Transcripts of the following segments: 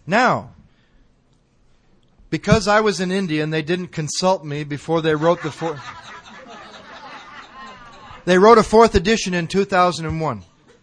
Now, because I was in India and they didn't consult me before they wrote they wrote a fourth edition in 2001.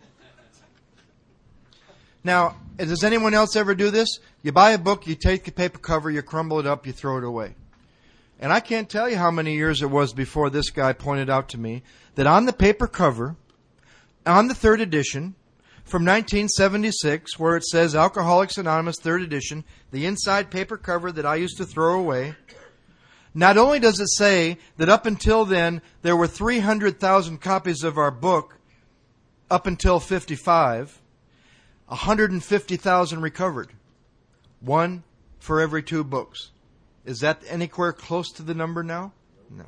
Now, does anyone else ever do this? You buy a book, you take the paper cover, you crumble it up, you throw it away. And I can't tell you how many years it was before this guy pointed out to me that on the paper cover, on the third edition, from 1976, where it says Alcoholics Anonymous, third edition, the inside paper cover that I used to throw away, not only does it say that up until then, there were 300,000 copies of our book, up until 55, 150,000 recovered. One for every 2 books. Is that anywhere close to the number now? No.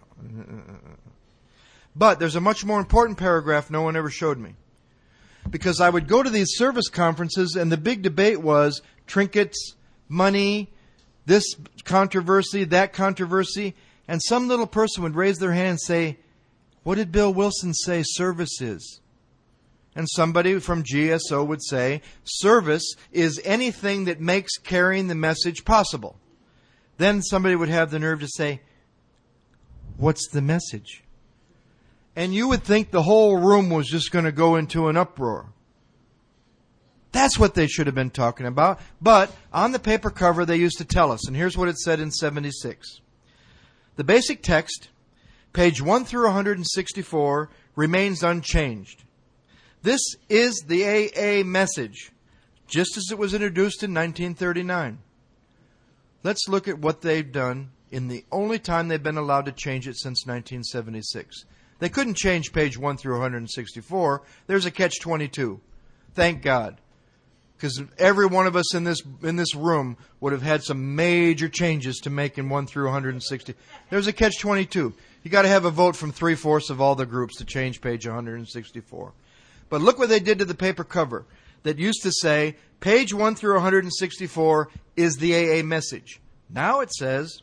But there's a much more important paragraph no one ever showed me. Because I would go to these service conferences and the big debate was trinkets, money, this controversy, that controversy, and some little person would raise their hand and say, what did Bill Wilson say service is? And somebody from GSO would say, service is anything that makes carrying the message possible. Then somebody would have the nerve to say, what's the message? And you would think the whole room was just going to go into an uproar. That's what they should have been talking about. But on the paper cover, they used to tell us. And here's what it said in 76. The basic text, page 1 through 164, remains unchanged. This is the AA message, just as it was introduced in 1939. Let's look at what they've done in the only time they've been allowed to change it since 1976. They couldn't change page 1 through 164. There's a catch-22. Thank God. Because every one of us in this room would have had some major changes to make in 1 through 160. There's a catch-22. You got to have a vote from 3/4 of all the groups to change page 164. But look what they did to the paper cover that used to say, page 1 through 164 is the AA message. Now it says,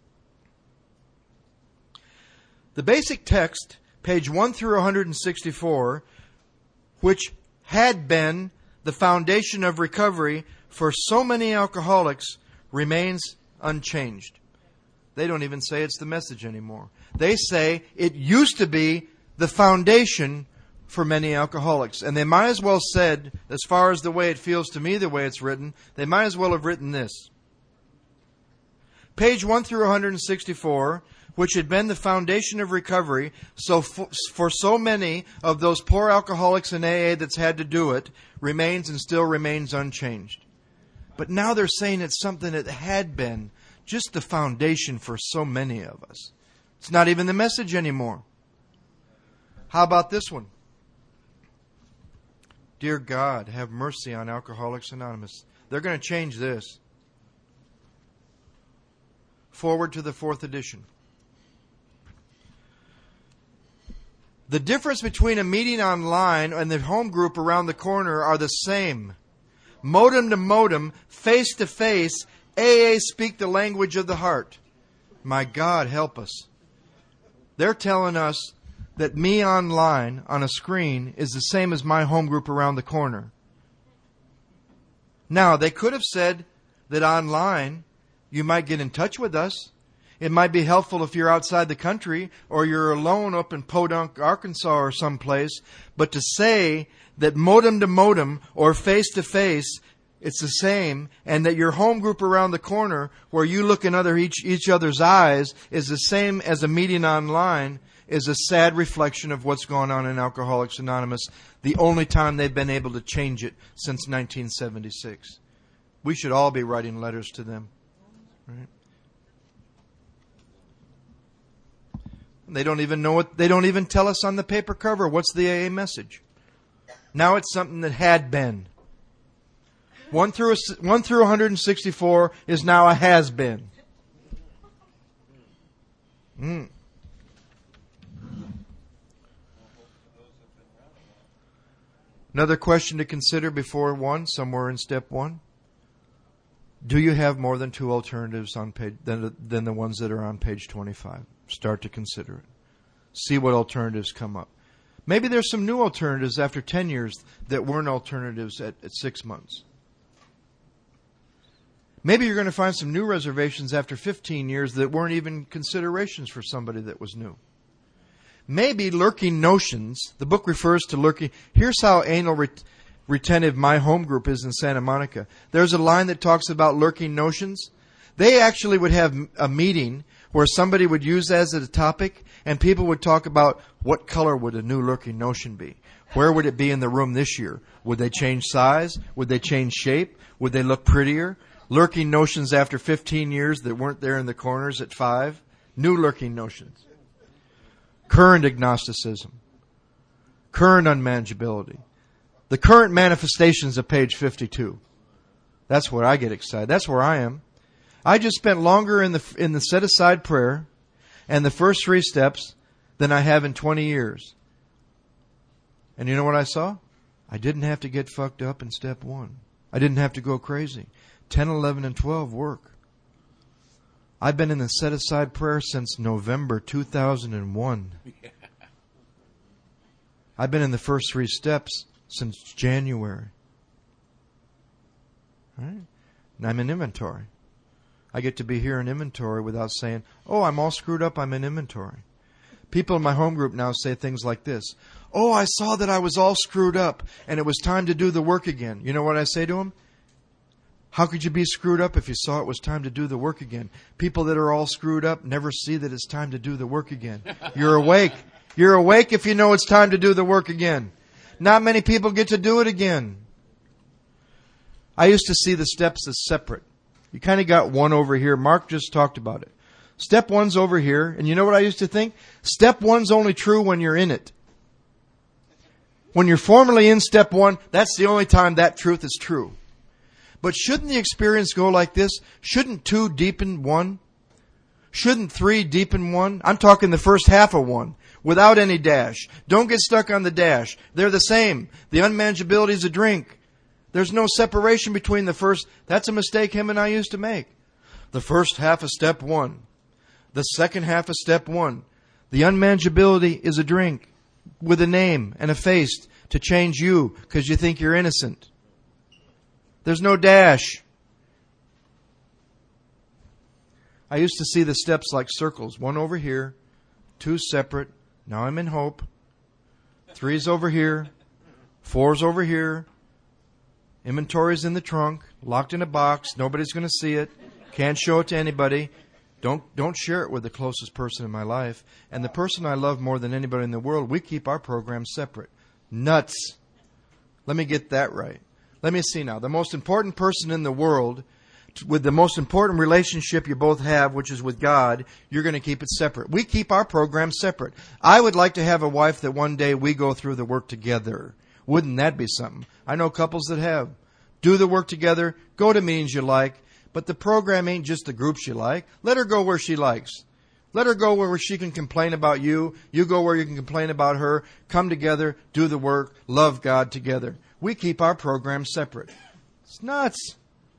the basic text, page 1 through 164, which had been the foundation of recovery for so many alcoholics, remains unchanged. They don't even say it's the message anymore. They say it used to be the foundation for many alcoholics. And they might as well said, as far as the way it feels to me, the way it's written, they might as well have written this. Page 1 through 164, which had been the foundation of recovery, so for so many of those poor alcoholics in AA that's had to do it, remains and still remains unchanged. But now they're saying it's something that had been just the foundation for so many of us. It's not even the message anymore. How about this one? Dear God, have mercy on Alcoholics Anonymous. They're going to change this. Forward to the 4th edition. The difference between a meeting online and the home group around the corner are the same. Modem to modem, face to face, AA speak the language of the heart. My God, help us. They're telling us that me online on a screen is the same as my home group around the corner. Now, they could have said that online you might get in touch with us. It might be helpful if you're outside the country or you're alone up in Podunk, Arkansas or someplace. But to say that modem to modem or face to face, it's the same, and that your home group around the corner where you look in each other's eyes is the same as a meeting online, is a sad reflection of what's going on in Alcoholics Anonymous, the only time they've been able to change it since 1976. We should all be writing letters to them. Right? They don't even know what, they don't even tell us on the paper cover what's the AA message. Now it's something that had been. 1 through 164 is now a has been. Another question to consider before somewhere in step 1. Do you have more than 2 alternatives on page than the ones that are on page 25? Start to consider it. See what alternatives come up. Maybe there's some new alternatives after 10 years that weren't alternatives at 6 months. Maybe you're going to find some new reservations after 15 years that weren't even considerations for somebody that was new. Maybe lurking notions, the book refers to lurking. Here's how anal retentive my home group is in Santa Monica. There's a line that talks about lurking notions. They actually would have a meeting where somebody would use that as a topic, and people would talk about what color would a new lurking notion be. Where would it be in the room this year? Would they change size? Would they change shape? Would they look prettier? Lurking notions after 15 years that weren't there in the corners at 5. New lurking notions. Current agnosticism. Current unmanageability. The current manifestations of page 52. That's where I get excited. That's where I am. I just spent longer in the set-aside prayer and the first 3 steps than I have in 20 years. And you know what I saw? I didn't have to get fucked up in step 1. I didn't have to go crazy. 10, 11, and 12 work. I've been in the set-aside prayer since November 2001. I've been in the first 3 steps since January. Right? And I'm in inventory. I get to be here in inventory without saying, oh, I'm all screwed up, I'm in inventory. People in my home group now say things like this. Oh, I saw that I was all screwed up and it was time to do the work again. You know what I say to them? How could you be screwed up if you saw it was time to do the work again? People that are all screwed up never see that it's time to do the work again. You're awake. You're awake if you know it's time to do the work again. Not many people get to do it again. I used to see the steps as separate. You kind of got one over here. Mark just talked about it. Step 1's over here. And you know what I used to think? Step 1's only true when you're in it. When you're formally in step 1, that's the only time that truth is true. But shouldn't the experience go like this? Shouldn't 2 deepen 1? Shouldn't 3 deepen 1? I'm talking the first half of 1, without any dash. Don't get stuck on the dash. They're the same. The unmanageability is a drink. There's no separation between the first. That's a mistake him and I used to make. The first half of step 1. The second half of step 1. The unmanageability is a drink with a name and a face to change you because you think you're innocent. There's no dash. I used to see the steps like circles. 1 over here, 2 separate. Now I'm in hope. 3's over here. 4's over here. Inventory's in the trunk, locked in a box. Nobody's going to see it. Can't show it to anybody. Don't share it with the closest person in my life. And the person I love more than anybody in the world, we keep our programs separate. Nuts. Let me get that right. Let me see now. The most important person in the world, with the most important relationship you both have, which is with God, you're going to keep it separate. We keep our programs separate. I would like to have a wife that one day we go through the work together. Wouldn't that be something? I know couples that have. Do the work together. Go to meetings you like. But the program ain't just the groups you like. Let her go where she likes. Let her go where she can complain about you. You go where you can complain about her. Come together. Do the work. Love God together. We keep our programs separate. It's nuts.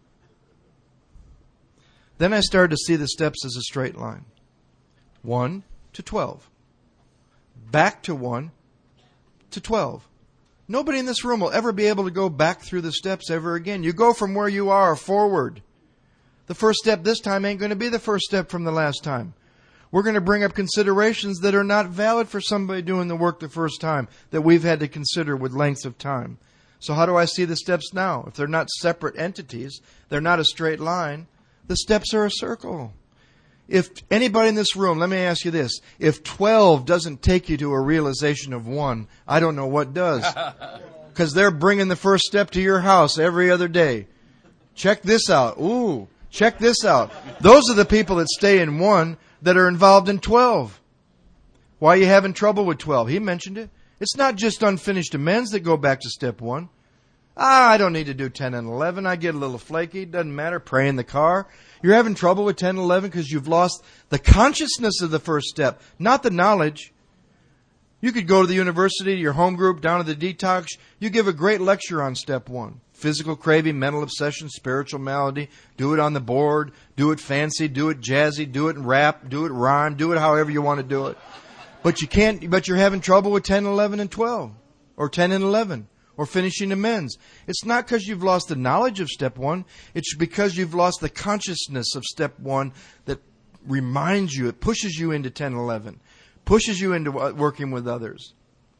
Then I started to see the steps as a straight line. 1 to 12. Back to 1 to 12. Nobody in this room will ever be able to go back through the steps ever again. You go from where you are forward. The first step this time ain't going to be the first step from the last time. We're going to bring up considerations that are not valid for somebody doing the work the first time that we've had to consider with lengths of time. So how do I see the steps now? If they're not separate entities, they're not a straight line, the steps are a circle. If anybody in this room, let me ask you this, if 12 doesn't take you to a realization of 1, I don't know what does. Because they're bringing the first step to your house every other day. Check this out. Ooh, check this out. Those are the people that stay in 1 that are involved in 12. Why are you having trouble with 12? He mentioned it. It's not just unfinished amends that go back to step 1. I don't need to do 10 and 11. I get a little flaky. Doesn't matter. Pray in the car. You're having trouble with 10 and 11 because you've lost the consciousness of the first step, not the knowledge. You could go to the university, your home group, down to the detox. You give a great lecture on step 1. Physical craving, mental obsession, spiritual malady. Do it on the board. Do it fancy. Do it jazzy. Do it in rap. Do it rhyme. Do it however you want to do it. But you can't, but you're having trouble with 10, 11, and 12. Or 10 and 11. or finishing amends. It's not because you've lost the knowledge of step one. It's because you've lost the consciousness of step one that reminds you, it pushes you into 10 and 11, pushes you into working with others.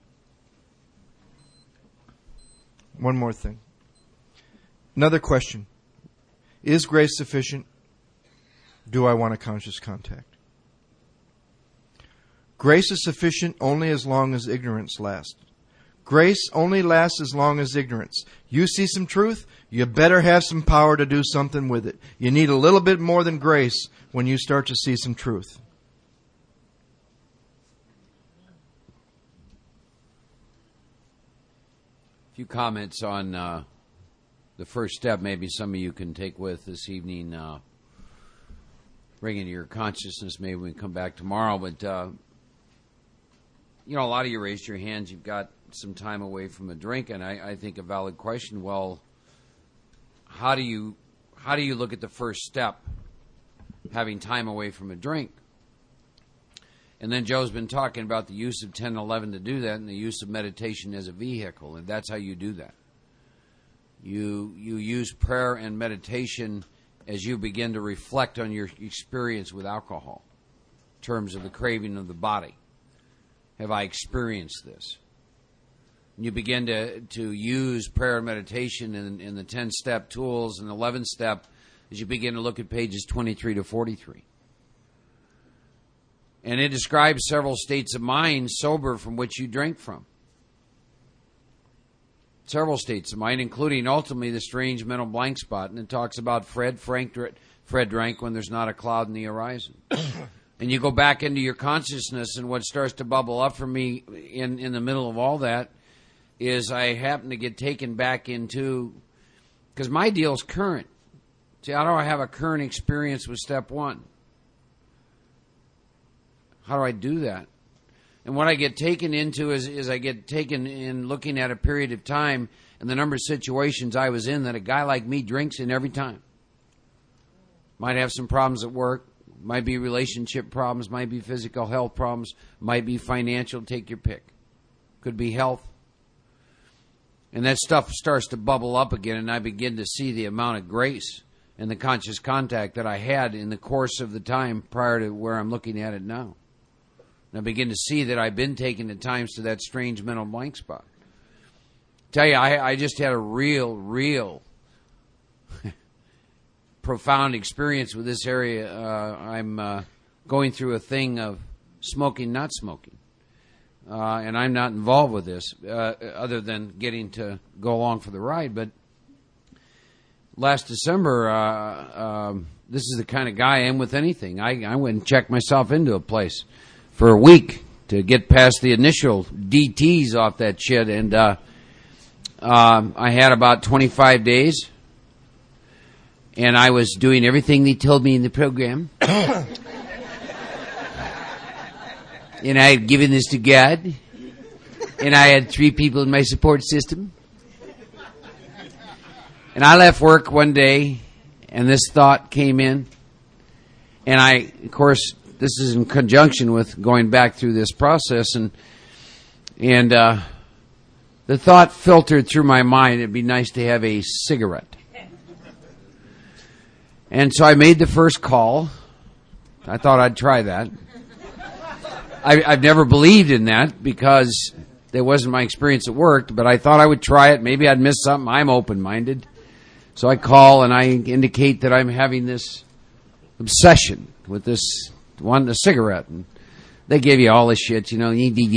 One more thing. Another question. Is grace sufficient? Do I want a conscious contact? Grace is sufficient only as long as ignorance lasts. Grace only lasts as long as ignorance. You see some truth, you better have some power to do something with it. You need a little bit more than grace when you start to see some truth. A few comments on the first step maybe some of you can take with this evening. Bring into your consciousness. Maybe we can come back tomorrow. But, a lot of you raised your hands. You've got some time away from a drink. And I think a valid question, well, how do you look at the first step, having time away from a drink? And then Joe's been talking about the use of 10 and 11 to do that and the use of meditation as a vehicle. And that's how you do that. You use prayer and meditation as you begin to reflect on your experience with alcohol in terms of the craving of the body. Have I experienced this? And you begin to use prayer and meditation in the 10-step tools and 11-step as you begin to look at pages 23 to 43. And it describes several states of mind sober from which you drink from. Several states of mind, including ultimately the strange mental blank spot. And it talks about Fred drank when there's not a cloud in the horizon. And you go back into your consciousness, and what starts to bubble up for me in the middle of all that is I happen to get taken back into, because my deal's current. See, how do I have a current experience with step one? How do I do that? And what I get taken into is I get taken in looking at a period of time and the number of situations I was in that a guy like me drinks in every time. Might have some problems at work, might be relationship problems, might be physical health problems, might be financial, take your pick. Could be health. And that stuff starts to bubble up again, and I begin to see the amount of grace and the conscious contact that I had in the course of the time prior to where I'm looking at it now. And I begin to see that I've been taken at times to that strange mental blank spot. Tell you, I just had a real profound experience with this area. I'm going through a thing of smoking, not smoking. And I'm not involved with this other than getting to go along for the ride. But last December, this is the kind of guy I am with anything. I went and checked myself into a place for a week to get past the initial DTs off that shit. And I had about 25 days. And I was doing everything they told me in the program. And I had given this to God. And I had 3 people in my support system. And I left work one day, and this thought came in. And I, of course, this is in conjunction with going back through this process. And the thought filtered through my mind, it'd be nice to have a cigarette. And so I made the first call. I thought I'd try that. I've never believed in that because that wasn't my experience at work, but I thought I would try it. Maybe I'd miss something. I'm open-minded. So I call and I indicate that I'm having this obsession with this one, a cigarette. And they give you all this shit, and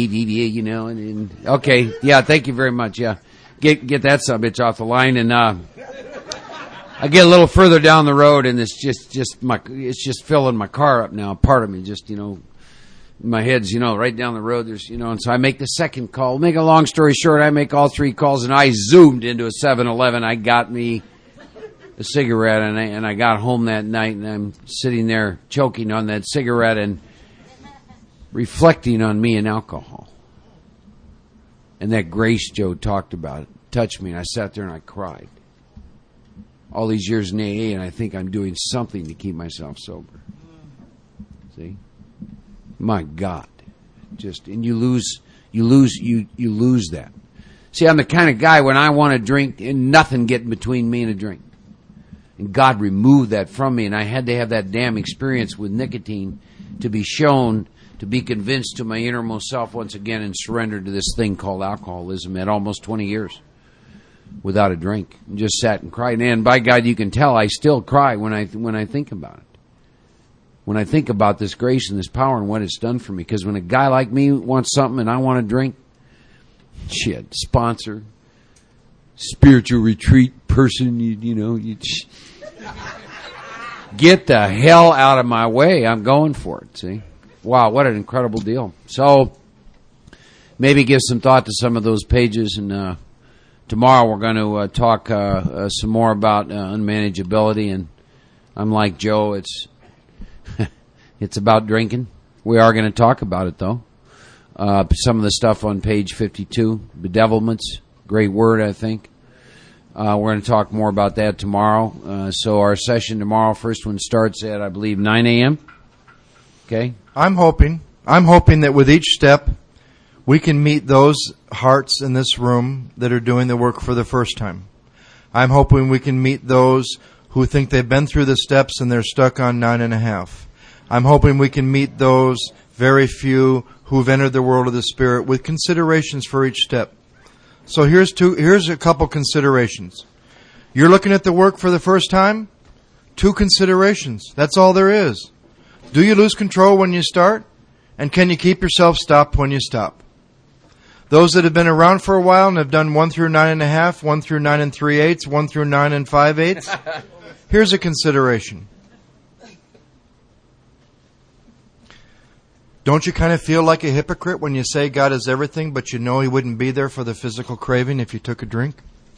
okay, yeah, thank you very much, yeah. Get that subbitch off the line, and I get a little further down the road, and it's just filling my car up now. Part of me just, my head's, right down the road. There's, and so I make the second call. Make a long story short, I make all 3 calls, and I zoomed into a 7-Eleven. I got me a cigarette, and I got home that night, and I'm sitting there choking on that cigarette and reflecting on me and alcohol. And that grace Joe talked about touched me, and I sat there and I cried. All these years in AA, and I think I'm doing something to keep myself sober. See? My God. And you lose that. See, I'm the kind of guy when I want to drink, and nothing getting between me and a drink. And God removed that from me, and I had to have that damn experience with nicotine to be shown, to be convinced to my innermost self once again and surrender to this thing called alcoholism at almost 20 years without a drink. And just sat and cried. And by God, you can tell I still cry when I think about it. When I think about this grace and this power and what it's done for me. Because when a guy like me wants something and I want to drink, shit, sponsor, spiritual retreat person, you get the hell out of my way. I'm going for it, see? Wow, what an incredible deal. So, maybe give some thought to some of those pages, and tomorrow we're going to talk some more about unmanageability, and I'm like Joe, it's it's about drinking. We are going to talk about it, though. Some of the stuff on page 52, bedevilments, great word, I think. We're going to talk more about that tomorrow. So our session tomorrow, first one starts at, I believe, 9 a.m. Okay? I'm hoping that with each step, we can meet those hearts in this room that are doing the work for the first time. I'm hoping we can meet those who think they've been through the steps and they're stuck on 9.5. I'm hoping we can meet those very few who've entered the world of the Spirit with considerations for each step. So here's a couple considerations. You're looking at the work for the first time? 2 considerations. That's all there is. Do you lose control when you start? And can you keep yourself stopped when you stop? Those that have been around for a while and have done 1 through 9.5, 1 through 9 3/8, 1 through 9 5/8, here's a consideration. Don't you kind of feel like a hypocrite when you say God is everything, but you know He wouldn't be there for the physical craving if you took a drink?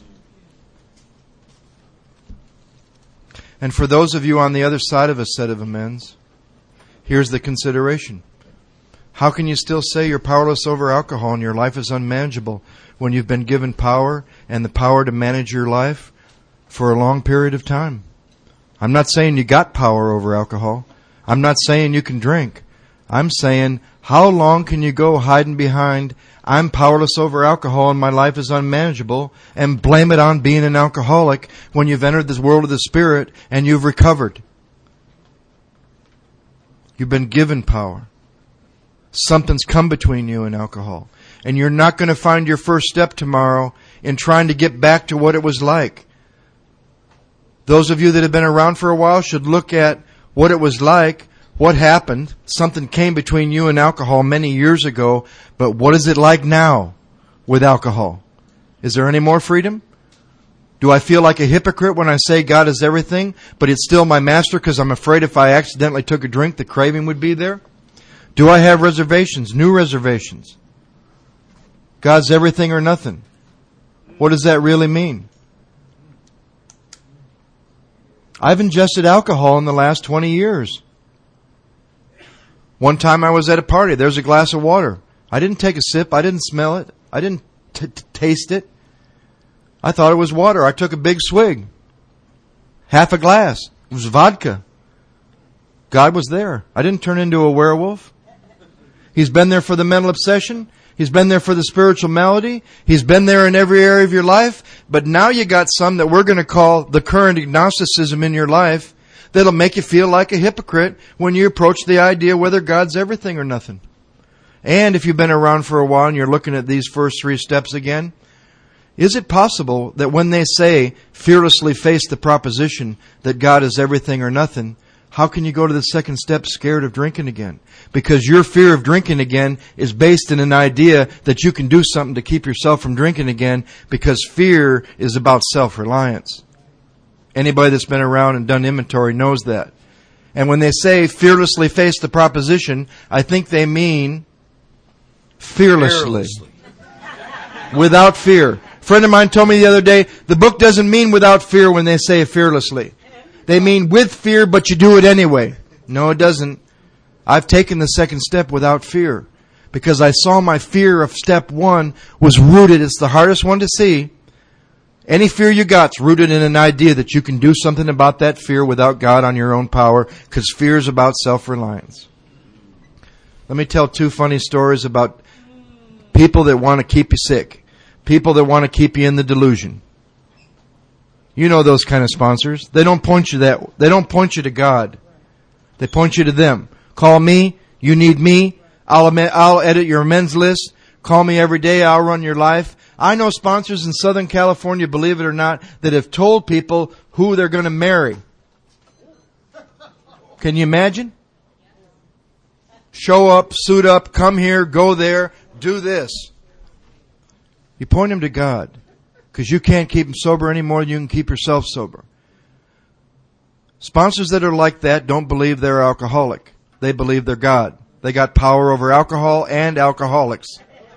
And for those of you on the other side of a set of amends, here's the consideration. How can you still say you're powerless over alcohol and your life is unmanageable when you've been given power and the power to manage your life for a long period of time? I'm not saying you got power over alcohol. I'm not saying you can drink. I'm saying, how long can you go hiding behind, I'm powerless over alcohol and my life is unmanageable, and blame it on being an alcoholic when you've entered this world of the Spirit and you've recovered? You've been given power. Something's come between you and alcohol. And you're not going to find your first step tomorrow in trying to get back to what it was like. Those of you that have been around for a while should look at what it was like. What happened? Something came between you and alcohol many years ago, but what is it like now with alcohol? Is there any more freedom? Do I feel like a hypocrite when I say God is everything, but it's still my master because I'm afraid if I accidentally took a drink, the craving would be there? Do I have reservations, new reservations? God's everything or nothing. What does that really mean? I've ingested alcohol in the last 20 years. One time I was at a party. There's a glass of water. I didn't take a sip. I didn't smell it. I didn't taste it. I thought it was water. I took a big swig. Half a glass. It was vodka. God was there. I didn't turn into a werewolf. He's been there for the mental obsession. He's been there for the spiritual malady. He's been there in every area of your life. But now you got some that we're going to call the current agnosticism in your life that'll make you feel like a hypocrite when you approach the idea whether God's everything or nothing. And if you've been around for a while and you're looking at these first 3 steps again, is it possible that when they say, fearlessly face the proposition that God is everything or nothing, how can you go to the second step scared of drinking again? Because your fear of drinking again is based in an idea that you can do something to keep yourself from drinking again, because fear is about self-reliance. Anybody that's been around and done inventory knows that. And when they say fearlessly face the proposition, I think they mean fearlessly. Without fear. A friend of mine told me the other day, the book doesn't mean without fear when they say fearlessly. They mean with fear, but you do it anyway. No, it doesn't. I've taken the second step without fear, because I saw my fear of step 1 was rooted. It's the hardest one to see. Any fear you got's rooted in an idea that you can do something about that fear without God on your own power, because fear is about self-reliance. Let me tell 2 funny stories about people that want to keep you sick. People that want to keep you in the delusion. You know those kind of sponsors. They don't point you to God. They point you to them. Call me. You need me. I'll edit your amends list. Call me every day. I'll run your life. I know sponsors in Southern California, believe it or not, that have told people who they're going to marry. Can you imagine? Show up, suit up, come here, go there, do this. You point them to God, because you can't keep them sober any more than you can keep yourself sober. Sponsors that are like that don't believe they're alcoholic. They believe they're God. They got power over alcohol and alcoholics.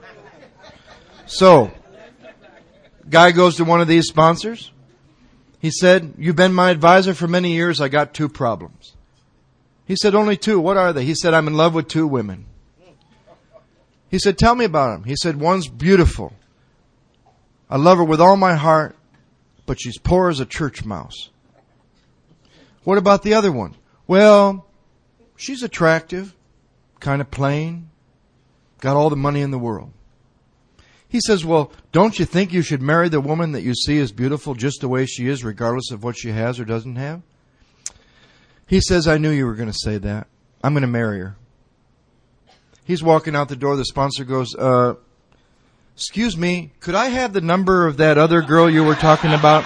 So, guy goes to one of these sponsors. He said, "You've been my advisor for many years. I got 2 problems." He said, "Only 2. What are they?" He said, "I'm in love with 2 women." He said, "Tell me about them." He said, "One's beautiful. I love her with all my heart, but she's poor as a church mouse." "What about the other one?" "Well, she's attractive, kind of plain, got all the money in the world." He says, "Well, don't you think you should marry the woman that you see as beautiful just the way she is, regardless of what she has or doesn't have?" He says, "I knew you were going to say that. I'm going to marry her." He's walking out the door. The sponsor goes, "Excuse me, could I have the number of that other girl you were talking about?"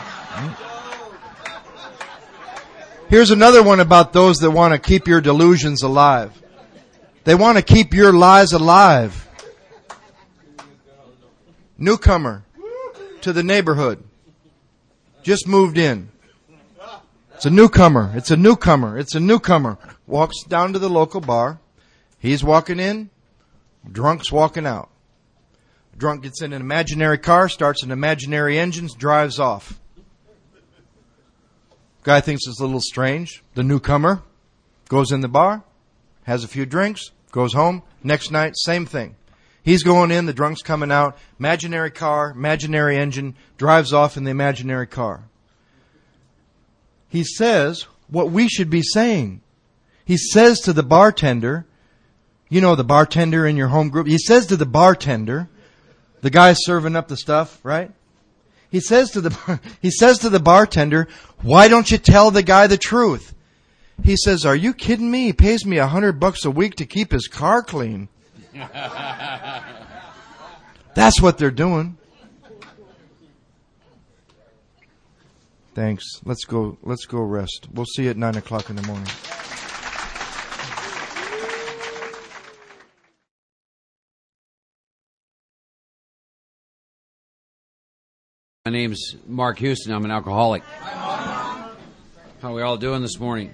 Here's another one about those that want to keep your delusions alive. They want to keep your lies alive. Newcomer to the neighborhood. Just moved in. It's a newcomer. It's a newcomer. It's a newcomer. Walks down to the local bar. He's walking in. Drunk's walking out. Drunk gets in an imaginary car, starts an imaginary engine, drives off. Guy thinks it's a little strange. The newcomer goes in the bar, has a few drinks, goes home. Next night, same thing. He's going in, the drunk's coming out. Imaginary car, imaginary engine, drives off in the imaginary car. He says what we should be saying. He says to the bartender, you know the bartender in your home group, he says to the bartender, the guy serving up the stuff, right? He says to the bartender, "Why don't you tell the guy the truth?" He says, "Are you kidding me? He pays me $100 a week to keep his car clean." That's what they're doing. Thanks. Let's go rest. We'll see you at 9 o'clock in the morning. My name's Mark Houston. I'm an alcoholic. How are we all doing this morning?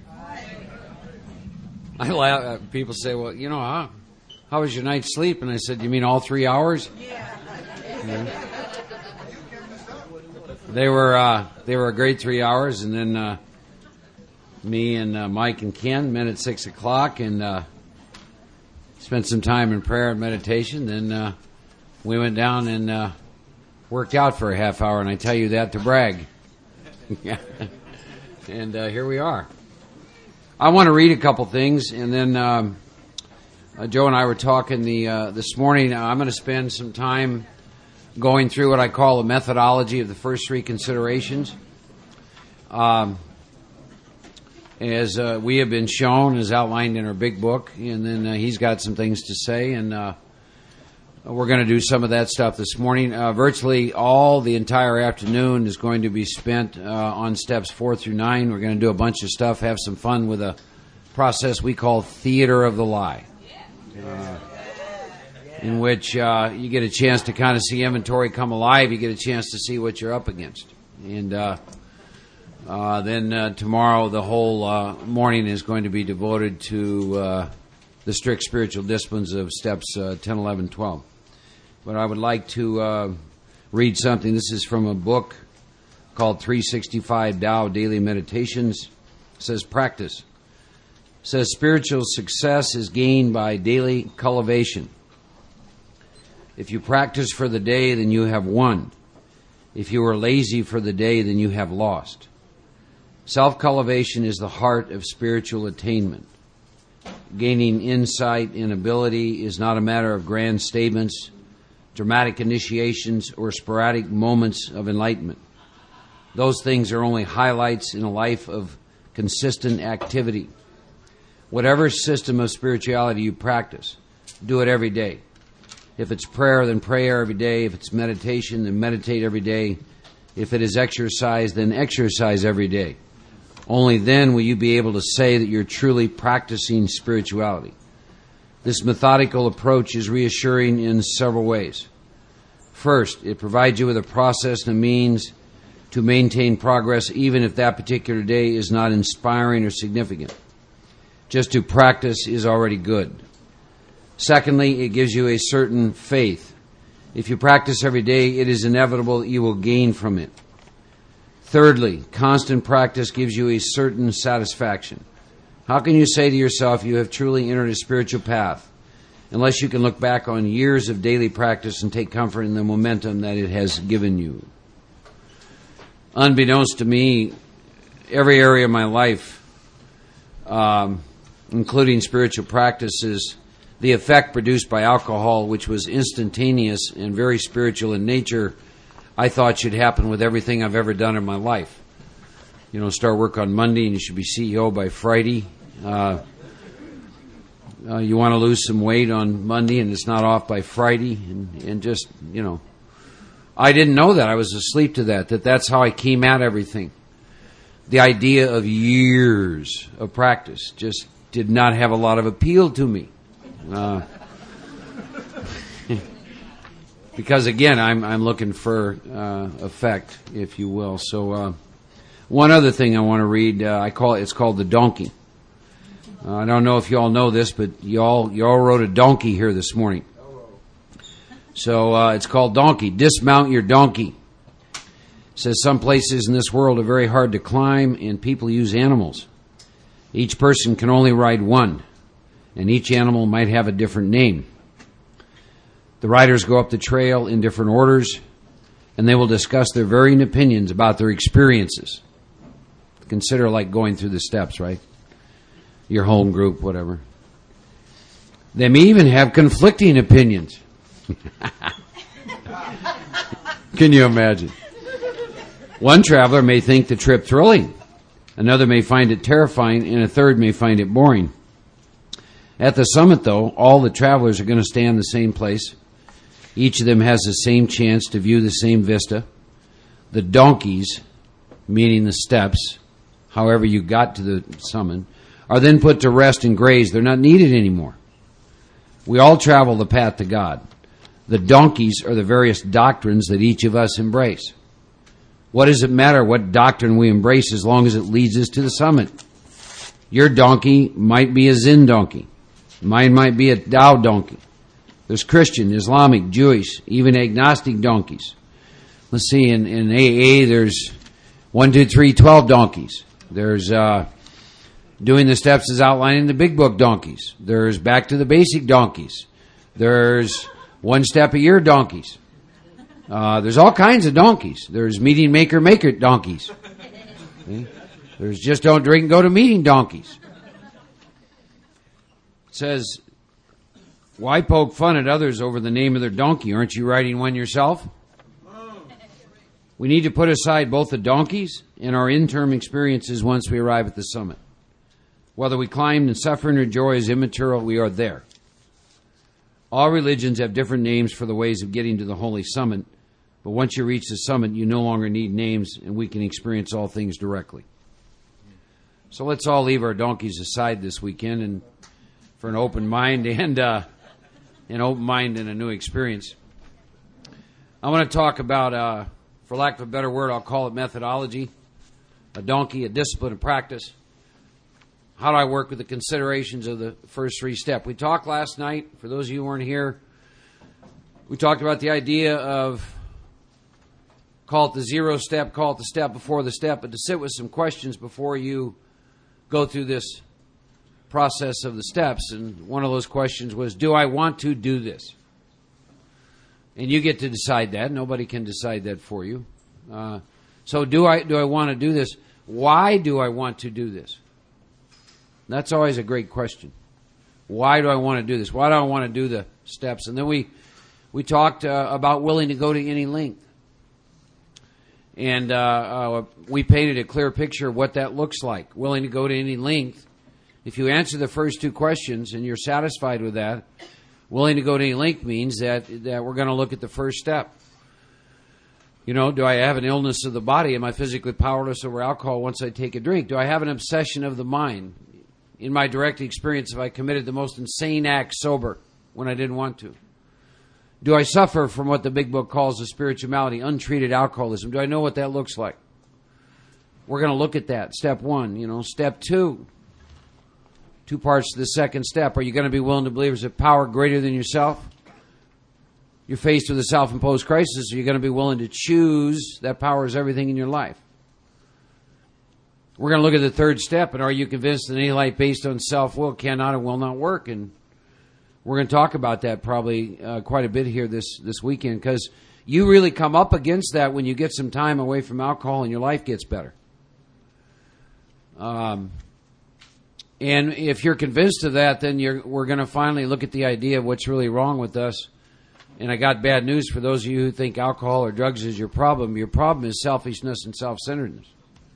I laugh. People say, "Well, you know, how was your night's sleep?" And I said, "You mean all 3 hours?" Yeah. They were a great 3 hours, and then me and Mike and Ken met at 6 o'clock and spent some time in prayer and meditation. Then we went down and worked out for a half hour, and I tell you that to brag. And here we are. I want to read a couple things, and then Joe and I were talking this morning. I'm going to spend some time going through what I call the methodology of the first 3 considerations. As we have been shown, as outlined in our big book, and then he's got some things to say, and we're going to do some of that stuff this morning. Virtually all the entire afternoon is going to be spent on steps 4 through 9. We're going to do a bunch of stuff, have some fun with a process we call Theater of the Lie, in which you get a chance to kind of see inventory come alive. You get a chance to see what you're up against. And then tomorrow, the whole morning is going to be devoted to the strict spiritual disciplines of steps 10, 11, 12. But I would like to read something. This is from a book called 365 Tao Daily Meditations. It says, practice. It says, spiritual success is gained by daily cultivation. If you practice for the day, then you have won. If you are lazy for the day, then you have lost. Self-cultivation is the heart of spiritual attainment. Gaining insight and ability is not a matter of grand statements, dramatic initiations, or sporadic moments of enlightenment. Those things are only highlights in a life of consistent activity. Whatever system of spirituality you practice, do it every day. If it's prayer, then pray every day. If it's meditation, then meditate every day. If it is exercise, then exercise every day. Only then will you be able to say that you're truly practicing spirituality. This methodical approach is reassuring in several ways. First, it provides you with a process and a means to maintain progress even if that particular day is not inspiring or significant. Just to practice is already good. Secondly, it gives you a certain faith. If you practice every day, it is inevitable that you will gain from it. Thirdly, constant practice gives you a certain satisfaction. How can you say to yourself you have truly entered a spiritual path unless you can look back on years of daily practice and take comfort in the momentum that it has given you? Unbeknownst to me, every area of my life, including spiritual practices, the effect produced by alcohol, which was instantaneous and very spiritual in nature, I thought should happen with everything I've ever done in my life. You know, start work on Monday and you should be CEO by Friday. You want to lose some weight on Monday and it's not off by Friday. And just, you know, I didn't know that. I was asleep to that's how I came at everything. The idea of years of practice just did not have a lot of appeal to me. Because again, I'm looking for effect, if you will. So one other thing I want to read, it's called The Donkey. I don't know if you all know this, but you all rode a donkey here this morning. So it's called Donkey. Dismount your donkey. It says some places in this world are very hard to climb, and people use animals. Each person can only ride one, and each animal might have a different name. The riders go up the trail in different orders, and they will discuss their varying opinions about their experiences. Consider like going through the steps, right? Your home group, whatever. They may even have conflicting opinions. Can you imagine? One traveler may think the trip thrilling, another may find it terrifying, and a third may find it boring. At the summit, though, all the travelers are going to stay in the same place. Each of them has the same chance to view the same vista. The donkeys, meaning the steps, however you got to the summit, are then put to rest and graze. They're not needed anymore. We all travel the path to God. The donkeys are the various doctrines that each of us embrace. What does it matter what doctrine we embrace as long as it leads us to the summit? Your donkey might be a Zen donkey. Mine might be a Tao donkey. There's Christian, Islamic, Jewish, even agnostic donkeys. Let's see, in AA there's 1, 2, 3, 12 donkeys. There's doing the steps as outlined in the Big Book donkeys. There's back to the basic donkeys. There's one step a year donkeys. There's all kinds of donkeys. There's meeting maker donkeys. Okay? There's just don't drink and go to meeting donkeys. It says, why poke fun at others over the name of their donkey? Aren't you riding one yourself? We need to put aside both the donkeys and our interim experiences once we arrive at the summit. Whether we climbed and suffering or joy is immaterial, we are there. All religions have different names for the ways of getting to the holy summit, but once you reach the summit, you no longer need names, and we can experience all things directly. So let's all leave our donkeys aside this weekend and for an open mind and a new experience. I want to talk about, for lack of a better word, I'll call it methodology, a donkey, a discipline, a practice. How do I work with the considerations of the first 3 steps? We talked last night, for those of you who weren't here, we talked about the idea of, call it the 0 step, call it the step before the step, but to sit with some questions before you go through this process of the steps. And one of those questions was, do I want to do this? And you get to decide that. Nobody can decide that for you. So do I want to do this? Why do I want to do this? That's always a great question. Why do I want to do this? Why do I want to do the steps? And then we We talked about willing to go to any length. And we painted a clear picture of what that looks like, willing to go to any length. If you answer the first two questions and you're satisfied with that, willing to go to any length means that we're going to look at the first step. You know, do I have an illness of the body? Am I physically powerless over alcohol once I take a drink? Do I have an obsession of the mind? In my direct experience, have I committed the most insane act sober when I didn't want to? Do I suffer from what the Big Book calls a spirituality, untreated alcoholism? Do I know what that looks like? We're going to look at that. Step one. Step two. Two parts to the second step. Are you going to be willing to believe there's a power greater than yourself? You're faced with a self-imposed crisis. Are you going to be willing to choose that power is everything in your life? We're going to look at the third step. And are you convinced that any life based on self-will cannot and will not work? And we're going to talk about that probably quite a bit here this weekend, because you really come up against that when you get some time away from alcohol and your life gets better. And if you're convinced of that, then we're going to finally look at the idea of what's really wrong with us. And I got bad news for those of you who think alcohol or drugs is your problem. Your problem is selfishness and self-centeredness.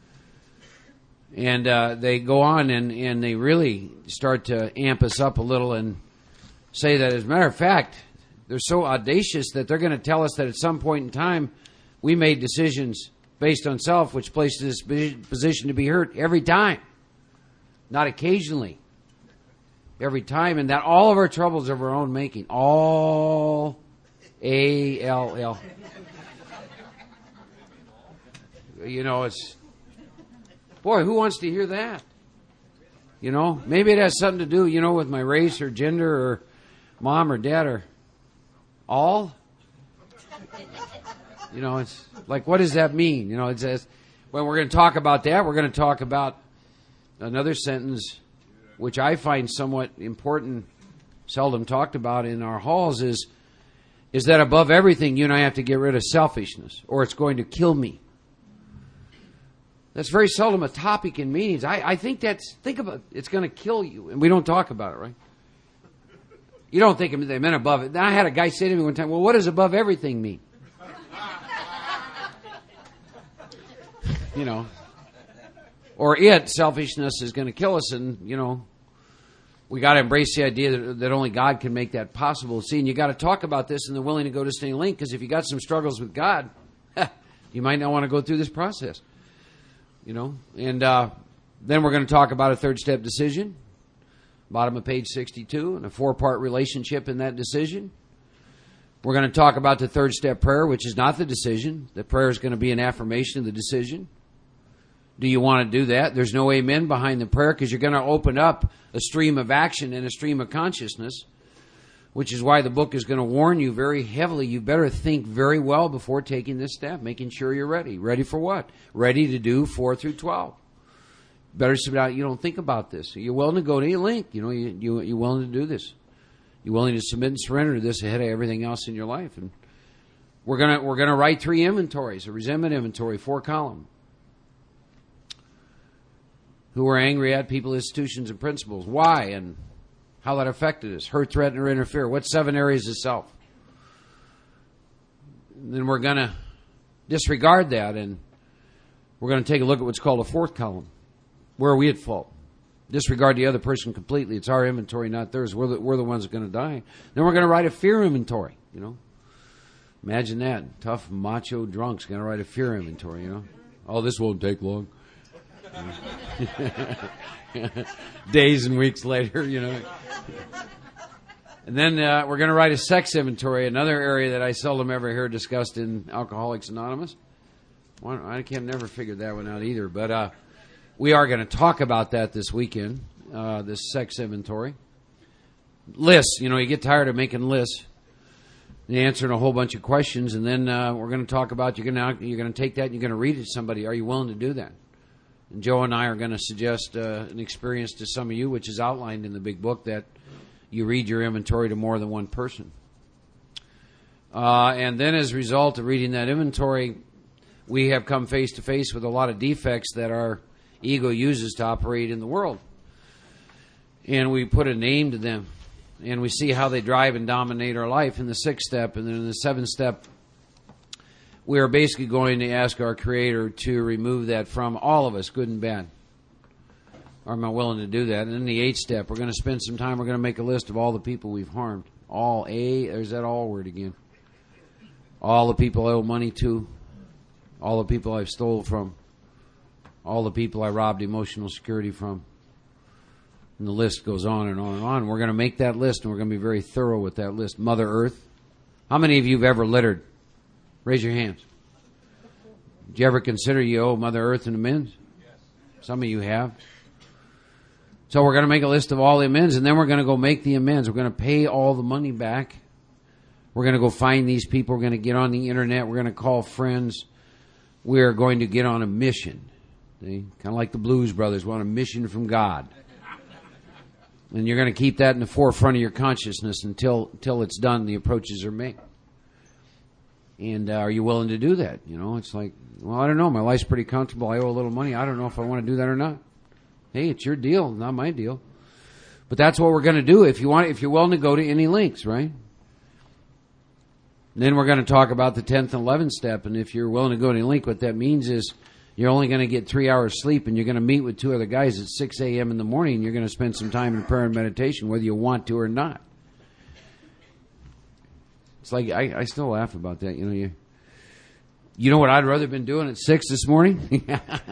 And they go on and they really start to amp us up a little and say that, as a matter of fact, they're so audacious that they're going to tell us that at some point in time we made decisions based on self, which places us in a position to be hurt every time. Not occasionally. Every time. And that all of our troubles of our own making. All A-L-L. It's... Boy, who wants to hear that? Maybe it has something to do, with my race or gender or mom or dad or all. It's like, what does that mean? It's when we're going to talk about that, we're going to talk about another sentence, which I find somewhat important, seldom talked about in our halls, is that above everything, you and I have to get rid of selfishness, or it's going to kill me. That's very seldom a topic in meetings. I think think about it's going to kill you, and we don't talk about it, right? You don't think they meant above it. I had a guy say to me one time, well, what does above everything mean? Or selfishness is going to kill us, and, we got to embrace the idea that only God can make that possible. See, and you got to talk about this and they're willing to go to stay link, because if you got some struggles with God, you might not want to go through this process. And then we're going to talk about a third step decision, bottom of page 62, and a 4-part relationship in that decision. We're going to talk about the third step prayer, which is not the decision. The prayer is going to be an affirmation of the decision. Do you want to do that? There's no amen behind the prayer, because you're going to open up a stream of action and a stream of consciousness, which is why the book is going to warn you very heavily. You better think very well before taking this step, making sure you're ready. Ready for what? Ready to do 4 through 12. Better sit out. You don't think about this. You're willing to go to any link. You're willing to do this. You're willing to submit and surrender to this ahead of everything else in your life. And we're gonna write 3 inventories, a resentment inventory, 4-column. Who we're angry at, people, institutions, and principles. Why and how that affected us. Hurt, threaten, or interfere. What 7 areas of self? And then we're going to disregard that, and we're going to take a look at what's called a 4th column. Where are we at fault? Disregard the other person completely. It's our inventory, not theirs. We're the ones that are going to die. Then we're going to write a fear inventory, Imagine that. Tough, macho drunks going to write a fear inventory, Oh, this won't take long. Days and weeks later, And then we're going to write a sex inventory, another area that I seldom ever hear discussed in Alcoholics Anonymous. Well, I can't never figure that one out either. But we are going to talk about that this weekend, this sex inventory. Lists, you get tired of making lists and answering a whole bunch of questions, and then we're going to talk about you're going to take that and you're going to read it to somebody. Are you willing to do that? And Joe and I are going to suggest an experience to some of you, which is outlined in the big book, that you read your inventory to more than one person. And then as a result of reading that inventory, we have come face to face with a lot of defects that our ego uses to operate in the world. And we put a name to them. and we see how they drive and dominate our life in the 6th step. And then in the 7th step, we are basically going to ask our Creator to remove that from all of us, good and bad. Am I willing to do that? And in the 8th step, we're going to spend some time, we're going to make a list of all the people we've harmed. All, there's that all word again. All the people I owe money to, all the people I've stole from, all the people I robbed emotional security from. And the list goes on and on and on. We're going to make that list, and we're going to be very thorough with that list. Mother Earth. How many of you have ever littered? Raise your hands. Did you ever consider you owe Mother Earth an amends? Yes. Some of you have. So we're going to make a list of all the amends, and then we're going to go make the amends. We're going to pay all the money back. We're going to go find these people. We're going to get on the internet. We're going to call friends. We are going to get on a mission. See? Kind of like the Blues Brothers. We're on a mission from God. And you're going to keep that in the forefront of your consciousness until it's done, the approaches are made. And are you willing to do that? You know, it's like, well, I don't know. My life's pretty comfortable. I owe a little money. I don't know if I want to do that or not. Hey, it's your deal, not my deal. But that's what we're going to do if you're willing to go to any lengths, right? Then we're going to talk about the 10th and 11th step. And if you're willing to go to any length, what that means is you're only going to get 3 hours sleep, and you're going to meet with 2 other guys at 6 a.m. in the morning, and you're going to spend some time in prayer and meditation, whether you want to or not. It's like, I still laugh about that. You know what I'd rather been doing at 6 this morning?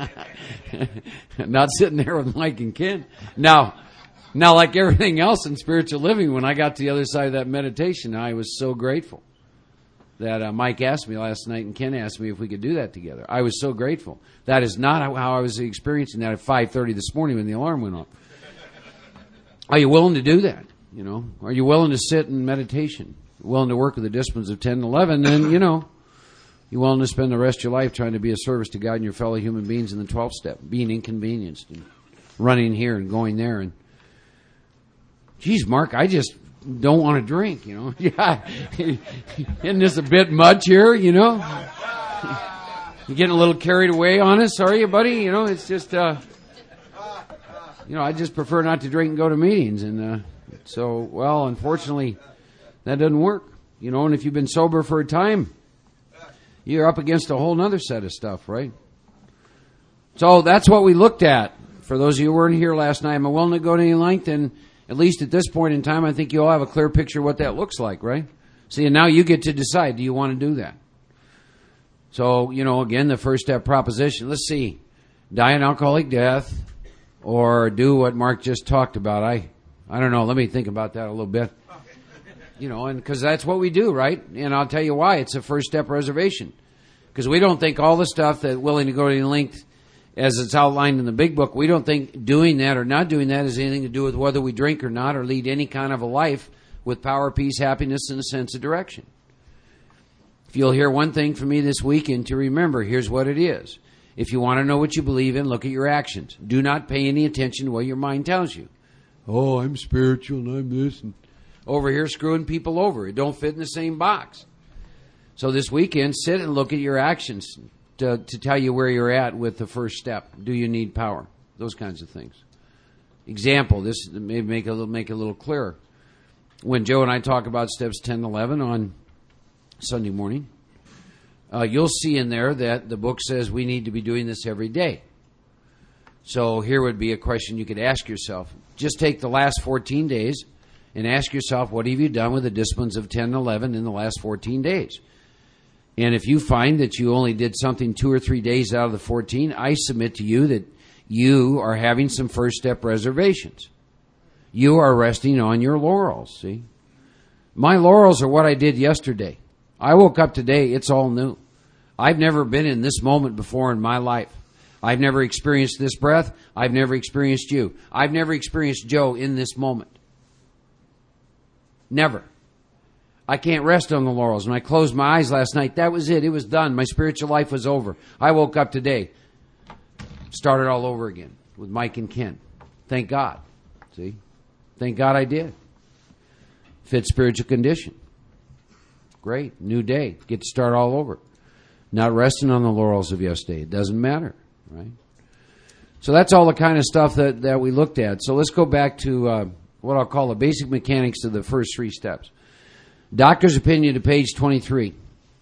Not sitting there with Mike and Ken. Now, like everything else in spiritual living, when I got to the other side of that meditation, I was so grateful that Mike asked me last night and Ken asked me if we could do that together. I was so grateful. That is not how I was experiencing that at 5:30 this morning when the alarm went off. Are you willing to do that? You know, are you willing to sit in meditation? Willing to work with the disciplines of 10 and 11? Then, you're willing to spend the rest of your life trying to be a service to God and your fellow human beings in the 12th step, being inconvenienced and running here and going there. And, geez, Mark, I just don't want to drink, Yeah. Isn't this a bit much here, You getting a little carried away on us, are you, buddy? It's just, I just prefer not to drink and go to meetings. And so, well, unfortunately, that doesn't work. And if you've been sober for a time, you're up against a whole other set of stuff, right? So that's what we looked at. For those of you who weren't here last night, am I willing to go to any length? And at least at this point in time, I think you all have a clear picture of what that looks like, right? See, and now you get to decide, do you want to do that? So, again, the first step proposition. Let's see. Die an alcoholic death or do what Mark just talked about. I don't know. Let me think about that a little bit. And because that's what we do, right? And I'll tell you why. It's a first step reservation. Because we don't think all the stuff that willing to go to any length, as it's outlined in the big book, we don't think doing that or not doing that has anything to do with whether we drink or not or lead any kind of a life with power, peace, happiness, and a sense of direction. If you'll hear one thing from me this weekend to remember, here's what it is. If you want to know what you believe in, look at your actions. Do not pay any attention to what your mind tells you. Oh, I'm spiritual and I'm this and over here screwing people over. It don't fit in the same box. So this weekend, sit and look at your actions to tell you where you're at with the first step. Do you need power? Those kinds of things. Example, this may make it a little clearer. When Joe and I talk about steps 10 and 11 on Sunday morning, you'll see in there that the book says we need to be doing this every day. So here would be a question you could ask yourself. Just take the last 14 days and ask yourself, what have you done with the disciplines of 10 and 11 in the last 14 days? And if you find that you only did something 2 or 3 days out of the 14, I submit to you that you are having some first step reservations. You are resting on your laurels, see? My laurels are what I did yesterday. I woke up today, it's all new. I've never been in this moment before in my life. I've never experienced this breath. I've never experienced you. I've never experienced Joe in this moment. Never. I can't rest on the laurels. When I closed my eyes last night, that was it. It was done. My spiritual life was over. I woke up today. Started all over again with Mike and Ken. Thank God. See? Thank God I did. Fit spiritual condition. Great. New day. Get to start all over. Not resting on the laurels of yesterday. It doesn't matter. Right? So that's all the kind of stuff that we looked at. So let's go back to what I'll call the basic mechanics of the first 3 steps. Doctor's opinion to page 23.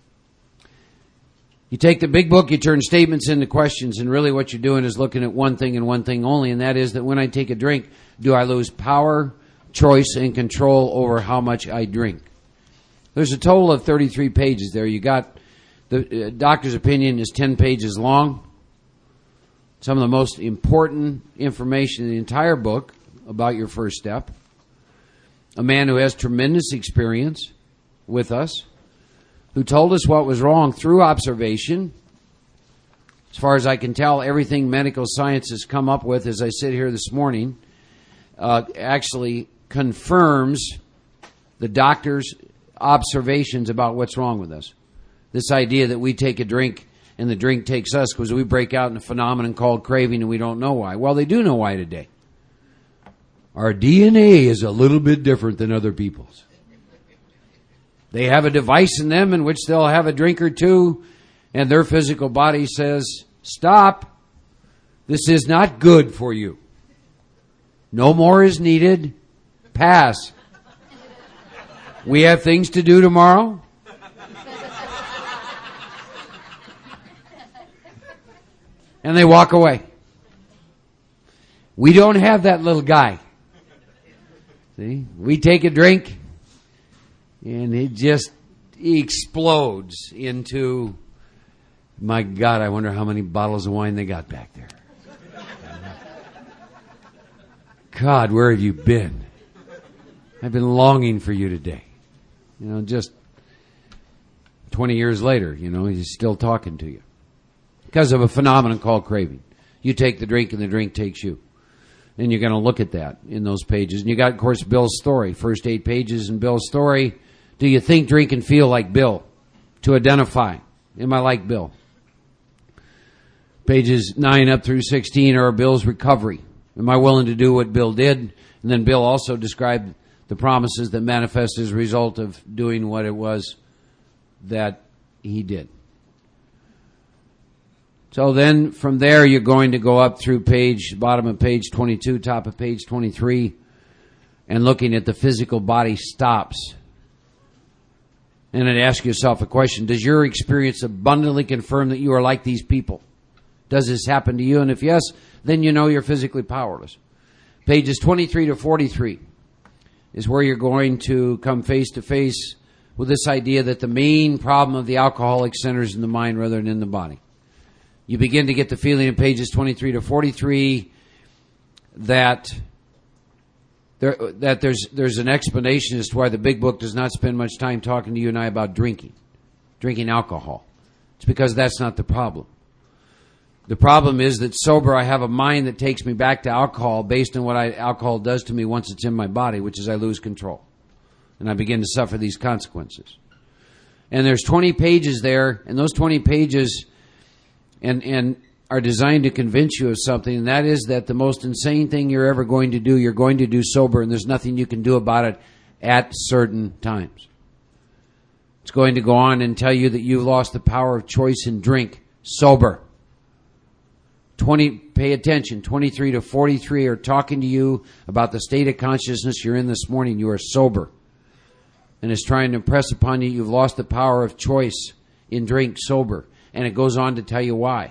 You take the big book, you turn statements into questions, and really what you're doing is looking at one thing and one thing only, and that is that when I take a drink, do I lose power, choice, and control over how much I drink? There's a total of 33 pages there. You got the doctor's opinion is 10 pages long. Some of the most important information in the entire book about your first step. A man who has tremendous experience with us, who told us what was wrong through observation. As far as I can tell, everything medical science has come up with as I sit here this morning actually confirms the doctor's observations about what's wrong with us. This idea that we take a drink and the drink takes us because we break out in a phenomenon called craving and we don't know why. Well, they do know why today. Our DNA is a little bit different than other people's. They have a device in them in which they'll have a drink or two, and their physical body says, stop. This is not good for you. No more is needed. Pass. We have things to do tomorrow. And they walk away. We don't have that little guy. See? We take a drink, and it just explodes into, my God, I wonder how many bottles of wine they got back there. God, where have you been? I've been longing for you today. You know, just 20 years later, you know, he's still talking to you. Because of a phenomenon called craving. You take the drink and the drink takes you. And you're going to look at that in those pages. And you got, of course, Bill's story. First 8 pages in Bill's story. Do you think, drink, and feel like Bill? To identify. Am I like Bill? Pages 9 up through 16 are Bill's recovery. Am I willing to do what Bill did? And then Bill also described the promises that manifest as a result of doing what it was that he did. So then from there you're going to go up through bottom of page 22, top of page 23, and looking at the physical body stops. And then ask yourself a question. Does your experience abundantly confirm that you are like these people? Does this happen to you? And if yes, then you know you're physically powerless. Pages 23 to 43 is where you're going to come face to face with this idea that the main problem of the alcoholic centers in the mind rather than in the body. You begin to get the feeling in pages 23 to 43 that there's an explanation as to why the big book does not spend much time talking to you and I about drinking alcohol. It's because that's not the problem. The problem is that sober, I have a mind that takes me back to alcohol based on what alcohol does to me once it's in my body, which is I lose control. And I begin to suffer these consequences. And there's 20 pages there, and those 20 pages and are designed to convince you of something, and that is that the most insane thing you're ever going to do, you're going to do sober, and there's nothing you can do about it at certain times. It's going to go on and tell you that you've lost the power of choice in drink sober. Pay attention, 23 to 43 are talking to you about the state of consciousness you're in this morning. You are sober. And it's trying to impress upon you you've lost the power of choice in drink sober. And it goes on to tell you why.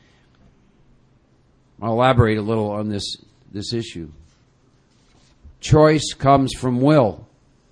I'll elaborate a little on this issue. Choice comes from will.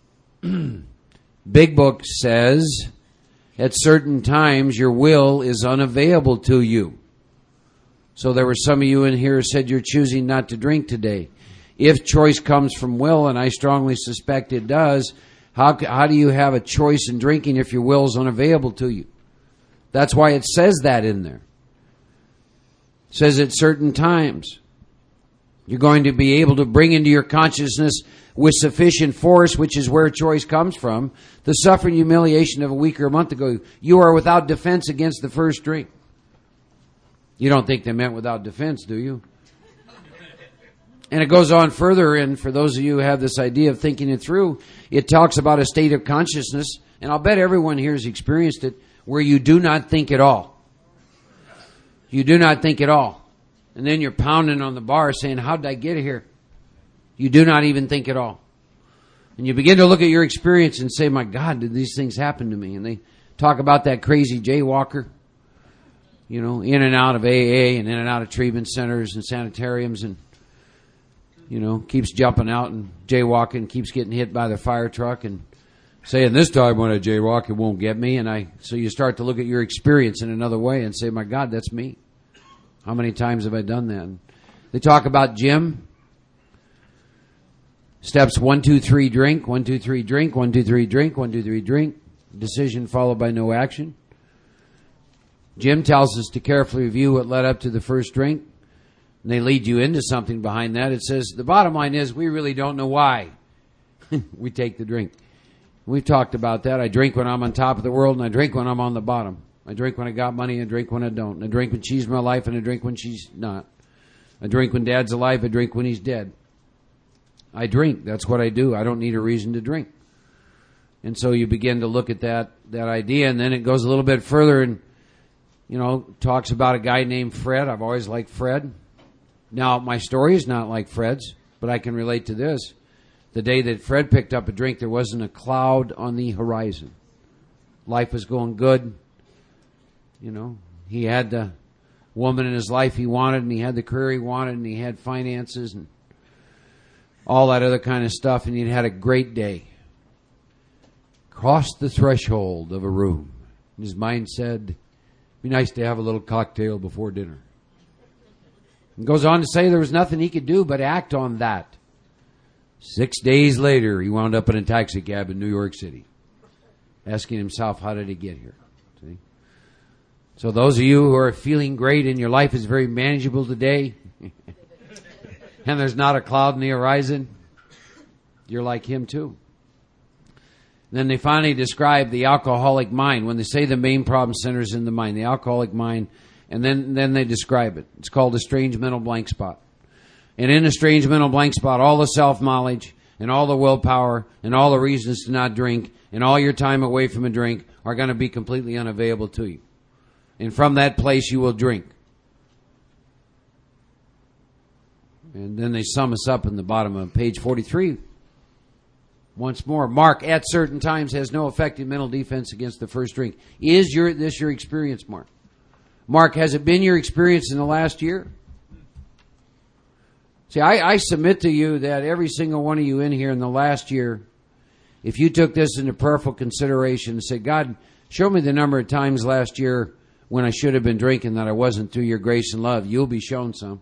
Big Book says at certain times your will is unavailable to you. So there were some of you in here who said you're choosing not to drink today. If choice comes from will, and I strongly suspect it does, how do you have a choice in drinking if your will is unavailable to you? That's why it says that in there. It says at certain times you're going to be able to bring into your consciousness with sufficient force, which is where choice comes from, the suffering humiliation of a week or a month ago. You are without defense against the first drink. You don't think they meant without defense, do you? And it goes on further, and for those of you who have this idea of thinking it through, it talks about a state of consciousness, and I'll bet everyone here has experienced it, where you do not think at all. You do not think at all. And then you're pounding on the bar saying, how did I get here? You do not even think at all. And you begin to look at your experience and say, my God, did these things happen to me? And they talk about that crazy jaywalker, in and out of AA and in and out of treatment centers and sanitariums and, keeps jumping out and jaywalking, keeps getting hit by the fire truck and saying, this time when I jaywalk, it won't get me. So you start to look at your experience in another way and say, my God, that's me. How many times have I done that? And they talk about Jim. Steps 1, 2, 3, drink. 1, 2, 3, drink. 1, 2, 3, drink. 1, 2, 3, drink. Decision followed by no action. Jim tells us to carefully review what led up to the first drink. And they lead you into something behind that. It says, the bottom line is we really don't know why we take the drink. We've talked about that. I drink when I'm on top of the world, and I drink when I'm on the bottom. I drink when I got money, and I drink when I don't. And I drink when she's my life, and I drink when she's not. I drink when Dad's alive, I drink when he's dead. I drink. That's what I do. I don't need a reason to drink. And so you begin to look at that idea, and then it goes a little bit further and, talks about a guy named Fred. I've always liked Fred. Now, my story is not like Fred's, but I can relate to this. The day that Fred picked up a drink, there wasn't a cloud on the horizon. Life was going good. He had the woman in his life he wanted, and he had the career he wanted, and he had finances and all that other kind of stuff, and he'd had a great day. Crossed the threshold of a room. And his mind said, it'd be nice to have a little cocktail before dinner. And goes on to say there was nothing he could do but act on that. 6 days later, he wound up in a taxi cab in New York City, asking himself, how did he get here? See? So those of you who are feeling great and your life is very manageable today, and there's not a cloud in the horizon, you're like him too. And then they finally describe the alcoholic mind. When they say the main problem centers in the mind, the alcoholic mind, and then they describe it. It's called a strange mental blank spot. And in a strange mental blank spot, all the self-knowledge and all the willpower and all the reasons to not drink and all your time away from a drink are going to be completely unavailable to you. And from that place, you will drink. And then they sum us up in the bottom of page 43. Once more, Mark, at certain times, has no effective mental defense against the first drink. Is this your experience, Mark? Mark, has it been your experience in the last year? See, I submit to you that every single one of you in here in the last year, if you took this into prayerful consideration and said, God, show me the number of times last year when I should have been drinking that I wasn't through your grace and love, you'll be shown some.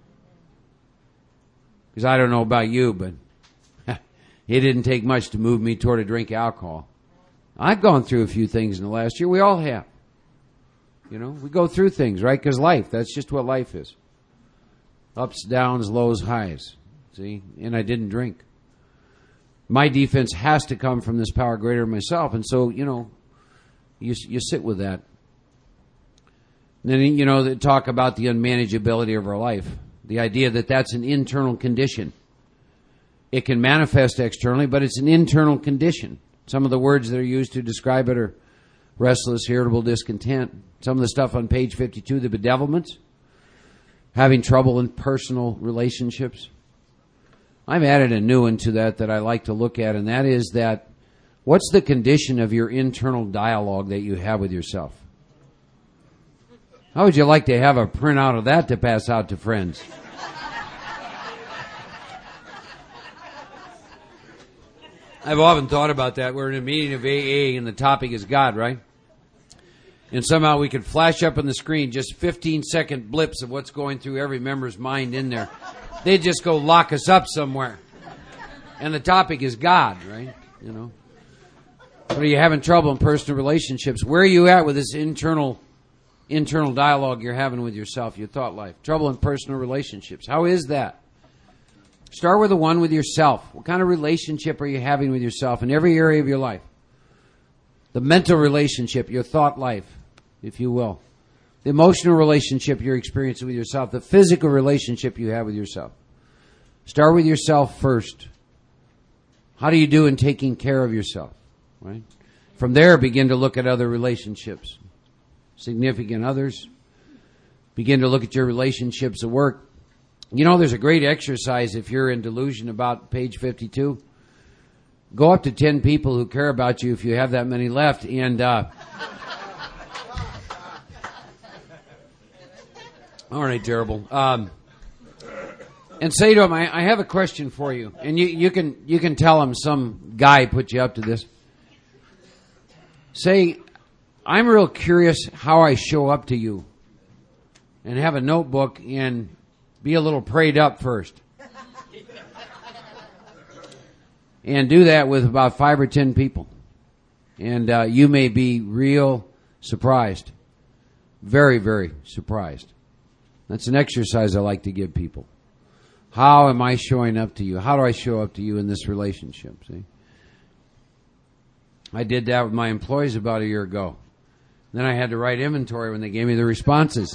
Because I don't know about you, but it didn't take much to move me toward a drink of alcohol. I've gone through a few things in the last year. We all have. We go through things, right? Because life, that's just what life is. Ups, downs, lows, highs. See? And I didn't drink. My defense has to come from this power greater than myself. And so, you sit with that. And then, they talk about the unmanageability of our life. The idea that that's an internal condition. It can manifest externally, but it's an internal condition. Some of the words that are used to describe it are restless, irritable, discontent. Some of the stuff on page 52, the bedevilments. Having trouble in personal relationships. I've added a new one to that I like to look at, and that is that what's the condition of your internal dialogue that you have with yourself? How would you like to have a printout of that to pass out to friends? I've often thought about that. We're in a meeting of AA, and the topic is God, right? And somehow we could flash up on the screen just 15-second blips of what's going through every member's mind in there. They'd just go lock us up somewhere. And the topic is God, right? But are you having trouble in personal relationships? Where are you at with this internal dialogue you're having with yourself, your thought life? Trouble in personal relationships. How is that? Start with the one with yourself. What kind of relationship are you having with yourself in every area of your life? The mental relationship, your thought life, if you will. The emotional relationship you're experiencing with yourself. The physical relationship you have with yourself. Start with yourself first. How do you do in taking care of yourself? Right? From there, begin to look at other relationships. Significant others. Begin to look at your relationships at work. You know, there's a great exercise if you're in delusion about page 52. Go up to 10 people who care about you if you have that many left, and all right, terrible. And say to him, I have a question for you. And you can tell him some guy put you up to this. Say, I'm real curious how I show up to you. And have a notebook and be a little prayed up first. And do that with about 5 or 10 people. And you may be real surprised. Very, very surprised. That's an exercise I like to give people. How am I showing up to you? How do I show up to you in this relationship? See? I did that with my employees about a year ago. Then I had to write inventory when they gave me the responses.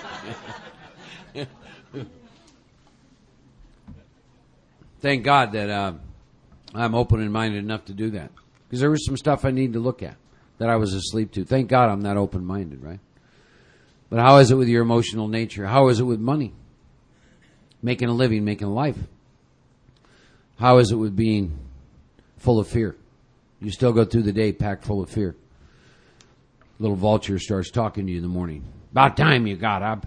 Thank God that I'm open and minded enough to do that. Because there was some stuff I needed to look at that I was asleep to. Thank God I'm not open minded, right? But how is it with your emotional nature? How is it with money? Making a living, making a life. How is it with being full of fear? You still go through the day packed full of fear. Little vulture starts talking to you in the morning. About time you got up.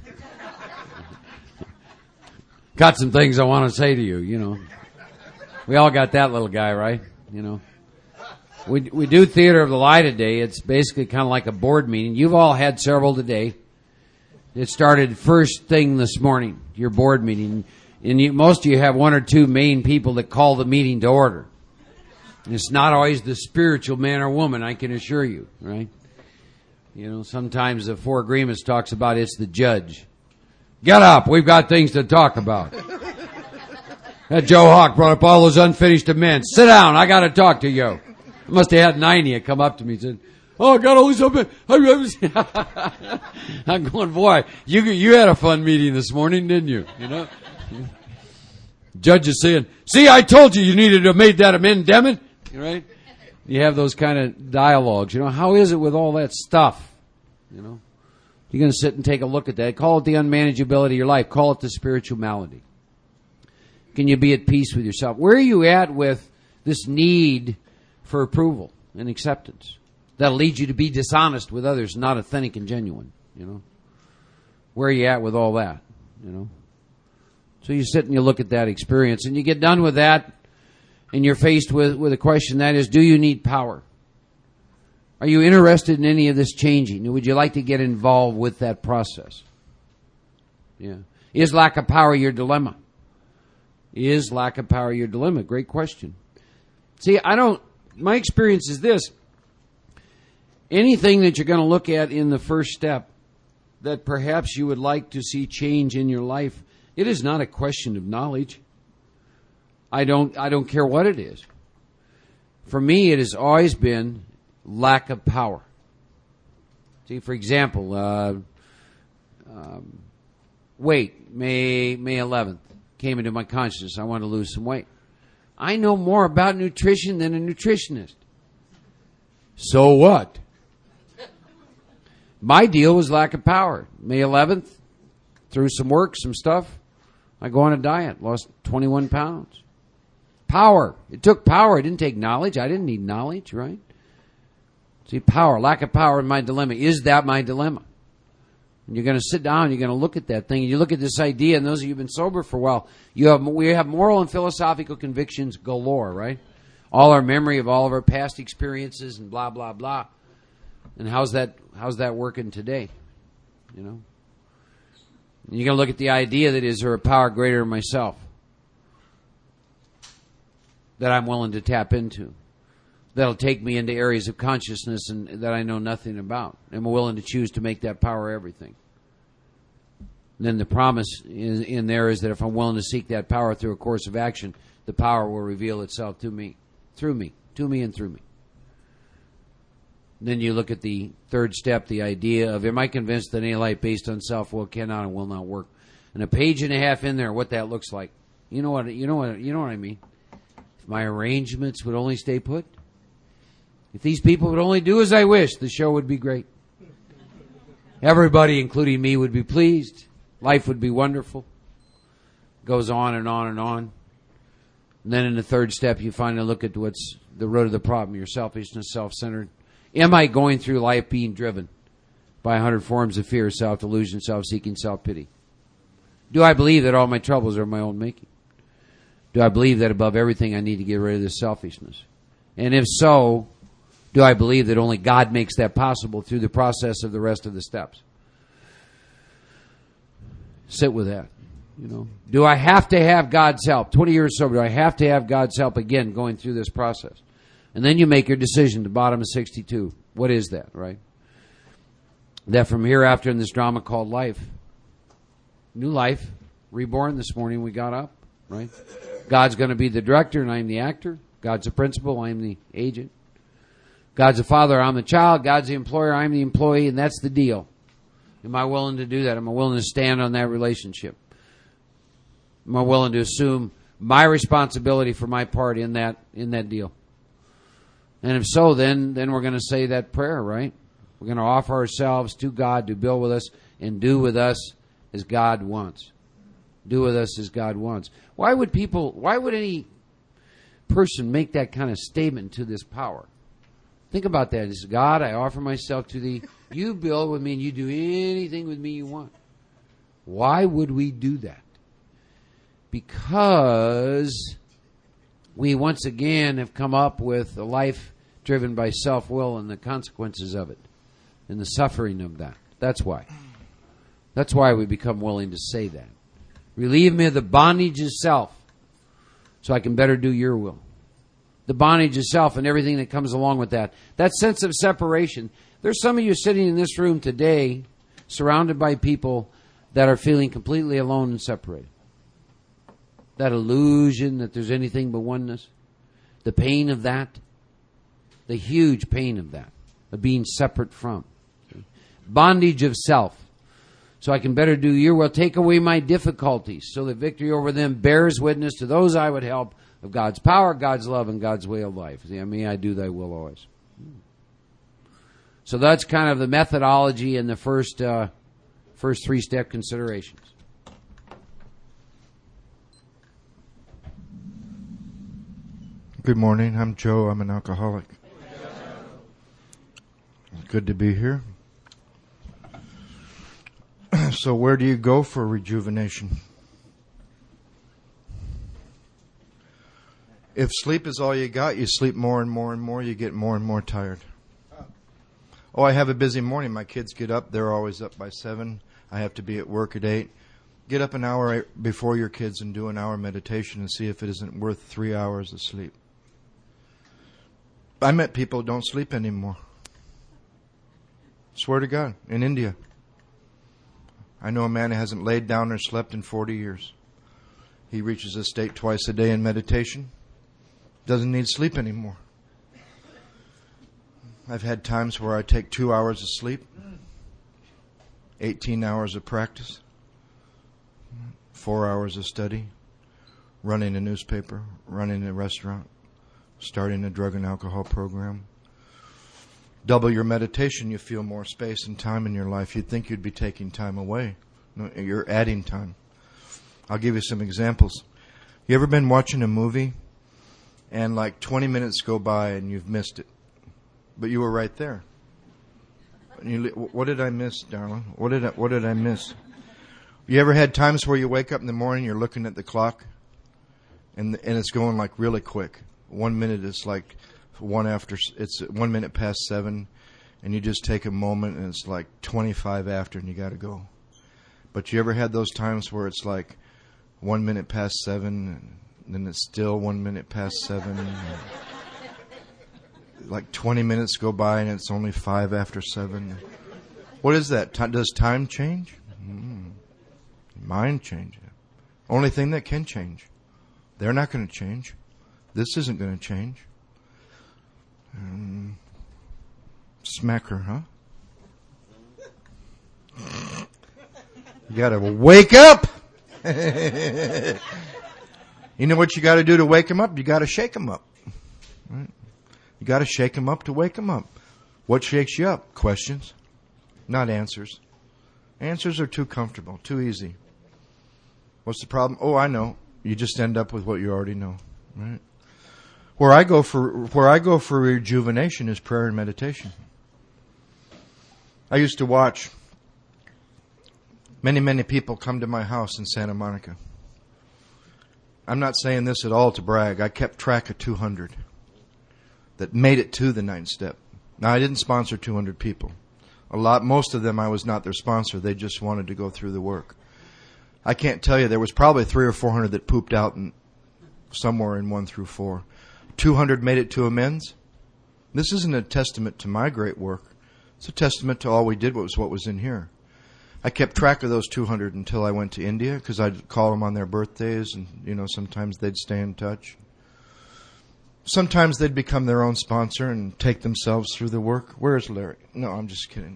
Got some things I want to say to you, you know. We all got that little guy, right? You know. We do Theater of the Lie today. It's basically kind of like a board meeting. You've all had several today. It started first thing this morning, your board meeting. And most of you have 1 or 2 main people that call the meeting to order. And it's not always the spiritual man or woman, I can assure you, right? You know, sometimes the Four Agreements talks about it's the judge. Get up, we've got things to talk about. That Joe Hawk brought up all those unfinished amends. Sit down, I got to talk to you. I must have had 90 that come up to me and said, oh, I got all these amends. I'm going, boy, you had a fun meeting this morning, didn't you? You know? Judge is saying, see, I told you needed to have made that amendment. Right? You have those kind of dialogues. You know, how is it with all that stuff? You know, you're going to sit and take a look at that. Call it the unmanageability of your life. Call it the spiritual malady. Can you be at peace with yourself? Where are you at with this need for approval and acceptance? That'll lead you to be dishonest with others, not authentic and genuine. You know, where are you at with all that? You know, so you sit and you look at that experience, and you get done with that. And you're faced with a question, that is, do you need power? Are you interested in any of this changing? Would you like to get involved with that process? Yeah. Is lack of power your dilemma? Is lack of power your dilemma? Great question. See, my experience is this. Anything that you're going to look at in the first step that perhaps you would like to see change in your life, it is not a question of knowledge. I don't care what it is. For me, it has always been lack of power. See, for example, weight, May 11th, came into my consciousness. I want to lose some weight. I know more about nutrition than a nutritionist. So what? My deal was lack of power. May 11th, through some work, some stuff, I go on a diet, lost 21 pounds. Power. It took power. It didn't take knowledge. I didn't need knowledge, right? See, power, lack of power in my dilemma. Is that my dilemma? And you're going to sit down, you're going to look at that thing, and you look at this idea, and those of you who've been sober for a while, we have moral and philosophical convictions galore, right? All our memory of all of our past experiences and blah, blah, blah. And how's that working today? You know? And you're going to look at the idea that is there a power greater than myself that I'm willing to tap into, that'll take me into areas of consciousness and that I know nothing about. And I'm willing to choose to make that power everything. And then the promise in there is that if I'm willing to seek that power through a course of action, the power will reveal itself to me, through me, to me and through me. Then you look at the third step, the idea of, am I convinced that any life based on self-will cannot and will not work? And a page and a half in there, what that looks like. You know what I mean? If my arrangements would only stay put, if these people would only do as I wish, the show would be great. Everybody, including me, would be pleased. Life would be wonderful. Goes on and on and on. And then in the third step, you finally look at what's the root of the problem. Your selfishness, self-centered. Am I going through life being driven by 100 forms of fear, self-delusion, self-seeking, self-pity? Do I believe that all my troubles are my own making? Do I believe that above everything I need to get rid of this selfishness? And if so, do I believe that only God makes that possible through the process of the rest of the steps? Sit with that. Do I have to have God's help? 20 years sober, do I have to have God's help again going through this process? And then you make your decision, the bottom of 62. What is that, right? That from hereafter in this drama called life, new life, reborn this morning, we got up, right? God's going to be the director and I'm the actor. God's the principal, I'm the agent. God's the father, I'm the child. God's the employer, I'm the employee, and that's the deal. Am I willing to do that? Am I willing to stand on that relationship? Am I willing to assume my responsibility for my part in that deal? And if so, then we're going to say that prayer, right? We're going to offer ourselves to God to build with us and do with us as God wants. Do with us as God wants. Why would any person make that kind of statement to this power? Think about that. It's God, I offer myself to thee. You build with me and you do anything with me you want. Why would we do that? Because we once again have come up with a life driven by self-will and the consequences of it and the suffering of that. That's why. That's why we become willing to say that. Relieve me of the bondage of self so I can better do your will. The bondage of self and everything that comes along with that. That sense of separation. There's some of you sitting in this room today surrounded by people that are feeling completely alone and separated. That illusion that there's anything but oneness. The pain of that. The huge pain of that. Of being separate from. Bondage of self. So I can better do your will. Take away my difficulties so that victory over them bears witness to those I would help of God's power, God's love, and God's way of life. See, I do thy will always. So that's kind of the methodology and the first three-step considerations. Good morning. I'm Joe. I'm an alcoholic. Good to be here. So where do you go for rejuvenation? If sleep is all you got, you sleep more and more and more, you get more and more tired. Oh, I have a busy morning. My kids get up. They're always up by 7. I have to be at work at 8. Get up an hour before your kids and do an hour meditation and see if it isn't worth 3 hours of sleep. I met people who don't sleep anymore. Swear to God, in India. I know a man who hasn't laid down or slept in 40 years. He reaches a state twice a day in meditation. Doesn't need sleep anymore. I've had times where I take 2 hours of sleep, 18 hours of practice, 4 hours of study, running a newspaper, running a restaurant, starting a drug and alcohol program. Double your meditation, you feel more space and time in your life. You'd think you'd be taking time away. No, you're adding time. I'll give you some examples. You ever been watching a movie and like 20 minutes go by and you've missed it, but you were right there? And what did I miss, darling? What did I miss? You ever had times where you wake up in the morning, you're looking at the clock, and it's going like really quick. 1 minute is like it's 1 minute past 7, and you just take a moment and it's like 25 after and you got to go. But you ever had those times where it's like 1 minute past 7 and then it's still 1 minute past 7? Like 20 minutes go by and it's only 5 after 7. What is that? Does time change? Mind change. Only thing that can change. They're not going to change. This isn't going to change. Smack her, huh? You got to wake up. You know what you got to do to wake him up? You got to shake him up. Right? You got to shake him up to wake him up. What shakes you up? Questions, not answers. Answers are too comfortable, too easy. What's the problem? Oh, I know. You just end up with what you already know, right? Where I go for rejuvenation is prayer and meditation. I used to watch many people come to my house in Santa Monica. I'm not saying this at all to brag. I kept track of 200 that made it to the 9th step. Now, I didn't sponsor 200 people. Most of them I was not their sponsor. They just wanted to go through the work. I can't tell you, there was probably 300 or 400 that pooped out somewhere in 1 through 4. 200 made it to amends. This isn't a testament to my great work. It's a testament to all we did was what was in here. I kept track of those 200 until I went to India, because I'd call them on their birthdays, and sometimes they'd stay in touch. Sometimes they'd become their own sponsor and take themselves through the work. Where's Larry? No, I'm just kidding.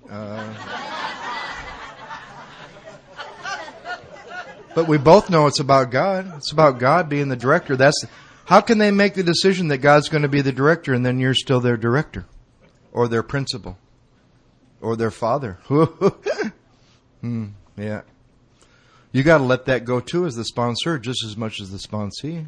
But we both know it's about God. It's about God being the director. How can they make the decision that God's going to be the director and then you're still their director or their principal or their father? Yeah. You got to let that go too as the sponsor just as much as the sponsee.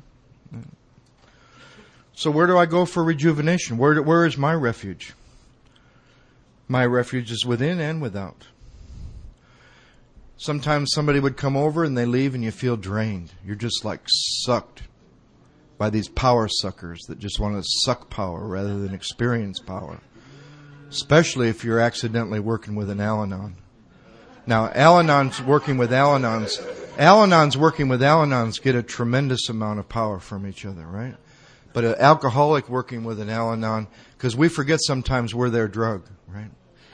So where do I go for rejuvenation? Where is my refuge? My refuge is within and without. Sometimes somebody would come over and they leave and you feel drained. You're just like sucked by these power suckers that just want to suck power rather than experience power. Especially if you're accidentally working with an Al-Anon. Now, Al-Anon's working with Al-Anons. Al-Anons working with Al-Anons get a tremendous amount of power from each other, right? But an alcoholic working with an Al-Anon, because we forget sometimes we're their drug, right?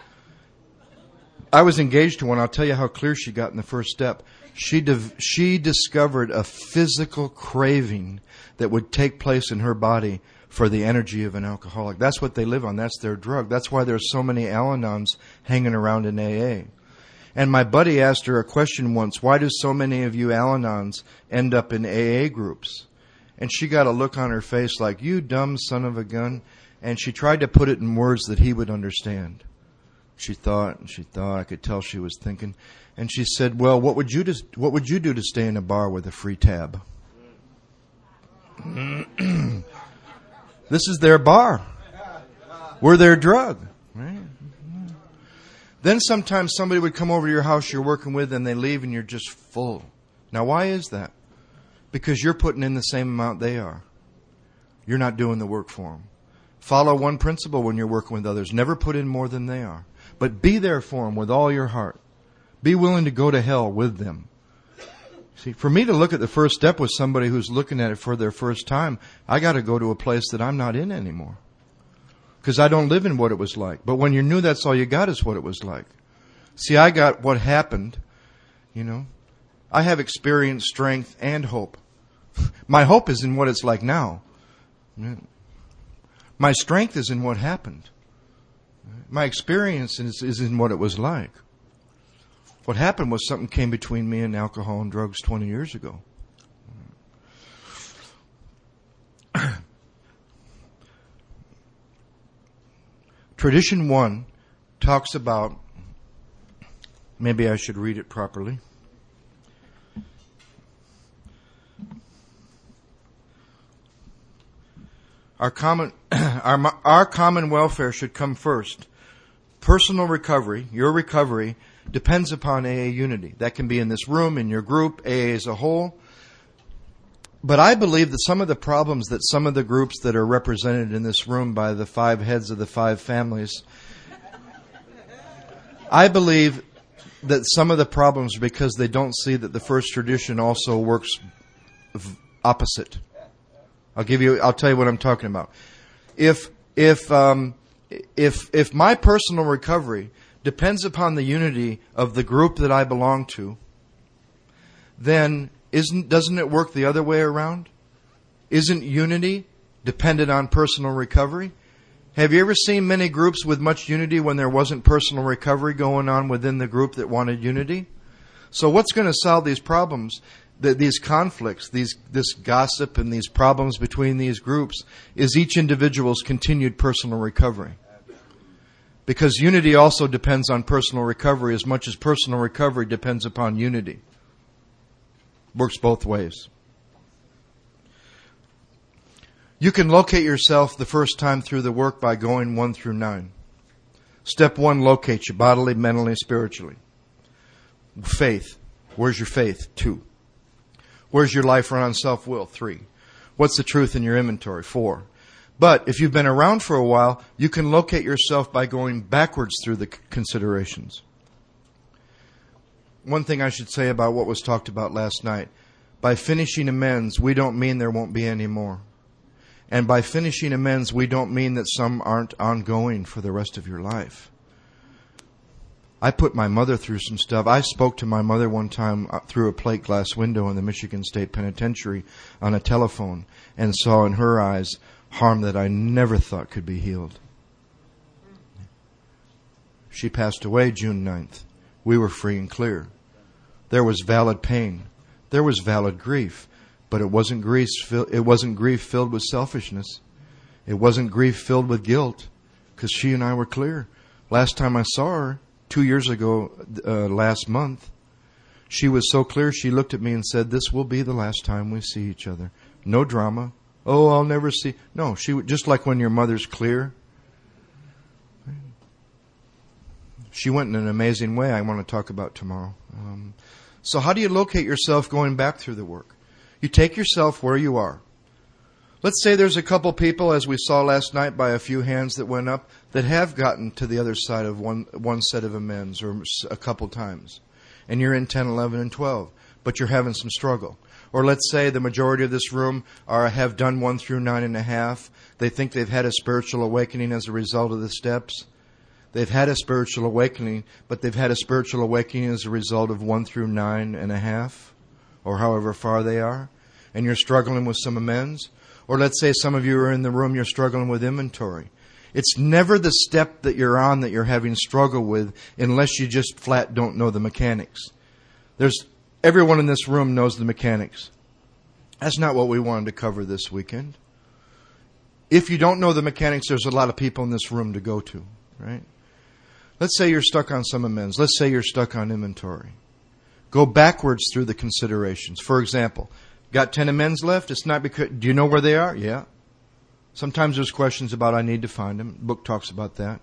I was engaged to one. I'll tell you how clear she got in the first step. She discovered a physical craving that would take place in her body for the energy of an alcoholic. That's what they live on. That's their drug. That's why there's so many Al-Anons hanging around in AA. And my buddy asked her a question once, why do so many of you Al-Anons end up in AA groups? And she got a look on her face like, you dumb son of a gun. And she tried to put it in words that he would understand. She thought, I could tell she was thinking. And she said, well, what would you do to stay in a bar with a free tab? This is their bar. We're their drug, right? Then sometimes somebody would come over to your house you're working with and they leave and you're just full. Now, why is that? Because you're putting in the same amount they are. You're not doing the work for them. Follow one principle when you're working with others. Never put in more than they are. But be there for them with all your heart. Be willing to go to hell with them. See, for me to look at the first step with somebody who's looking at it for their first time, I got to go to a place that I'm not in anymore. Because I don't live in what it was like. But when you're new, that's all you got is what it was like. See, I got what happened, I have experience, strength, and hope. My hope is in what it's like now. My strength is in what happened. My experience is in what it was like. What happened was something came between me and alcohol and drugs 20 years ago. Tradition 1 talks about, maybe I should read it properly. Our common welfare should come first. Personal recovery, your recovery, depends upon AA unity. That can be in this room, in your group, AA as a whole. But I believe that some of the problems that some of the groups that are represented in this room by the 5 heads of the 5 families, I believe that some of the problems are because they don't see that the first tradition also works opposite. I'll tell you what I'm talking about. If my personal recovery depends upon the unity of the group that I belong to, then doesn't it work the other way around? Isn't unity dependent on personal recovery? Have you ever seen many groups with much unity when there wasn't personal recovery going on within the group that wanted unity? So what's going to solve these problems, these conflicts, this gossip and these problems between these groups, is each individual's continued personal recovery. Because unity also depends on personal recovery as much as personal recovery depends upon unity. Works both ways. You can locate yourself the first time through the work by going 1 through 9. Step 1 locates you bodily, mentally, spiritually. Faith. Where's your faith? 2. Where's your life run on self-will? 3. What's the truth in your inventory? 4. But if you've been around for a while, you can locate yourself by going backwards through the considerations. One thing I should say about what was talked about last night. By finishing amends, we don't mean there won't be any more. And by finishing amends, we don't mean that some aren't ongoing for the rest of your life. I put my mother through some stuff. I spoke to my mother one time through a plate glass window in the Michigan State Penitentiary on a telephone and saw in her eyes harm that I never thought could be healed. She passed away June 9th. We were free and clear. There was valid pain. There was valid grief. But it wasn't grief filled with selfishness. It wasn't grief filled with guilt, because she and I were clear. Last time I saw her, 2 years ago, last month, she was so clear, she looked at me and said, "This will be the last time we see each other." No drama. "Oh, I'll never see." No, just like when your mother's clear. She went in an amazing way I want to talk about tomorrow. So how do you locate yourself going back through the work? You take yourself where you are. Let's say there's a couple people, as we saw last night by a few hands that went up, that have gotten to the other side of one set of amends or a couple times. And you're in 10, 11, and 12, but you're having some struggle. Or let's say the majority of this room have done 1 through 9.5. They think they've had a spiritual awakening as a result of the steps. They've had a spiritual awakening, but they've had a spiritual awakening as a result of 1 through 9.5. Or however far they are, and you're struggling with some amends. Or let's say some of you are in the room, you're struggling with inventory. It's never the step that you're on that you're having struggle with unless you just flat don't know the mechanics. Everyone in this room knows the mechanics. That's not what we wanted to cover this weekend. If you don't know the mechanics, there's a lot of people in this room to go to, right? Let's say you're stuck on some amends. Let's say you're stuck on inventory. Go backwards through the considerations. For example, got 10 amends left? It's not because, do you know where they are? Yeah. Sometimes there's questions about I need to find them. The book talks about that.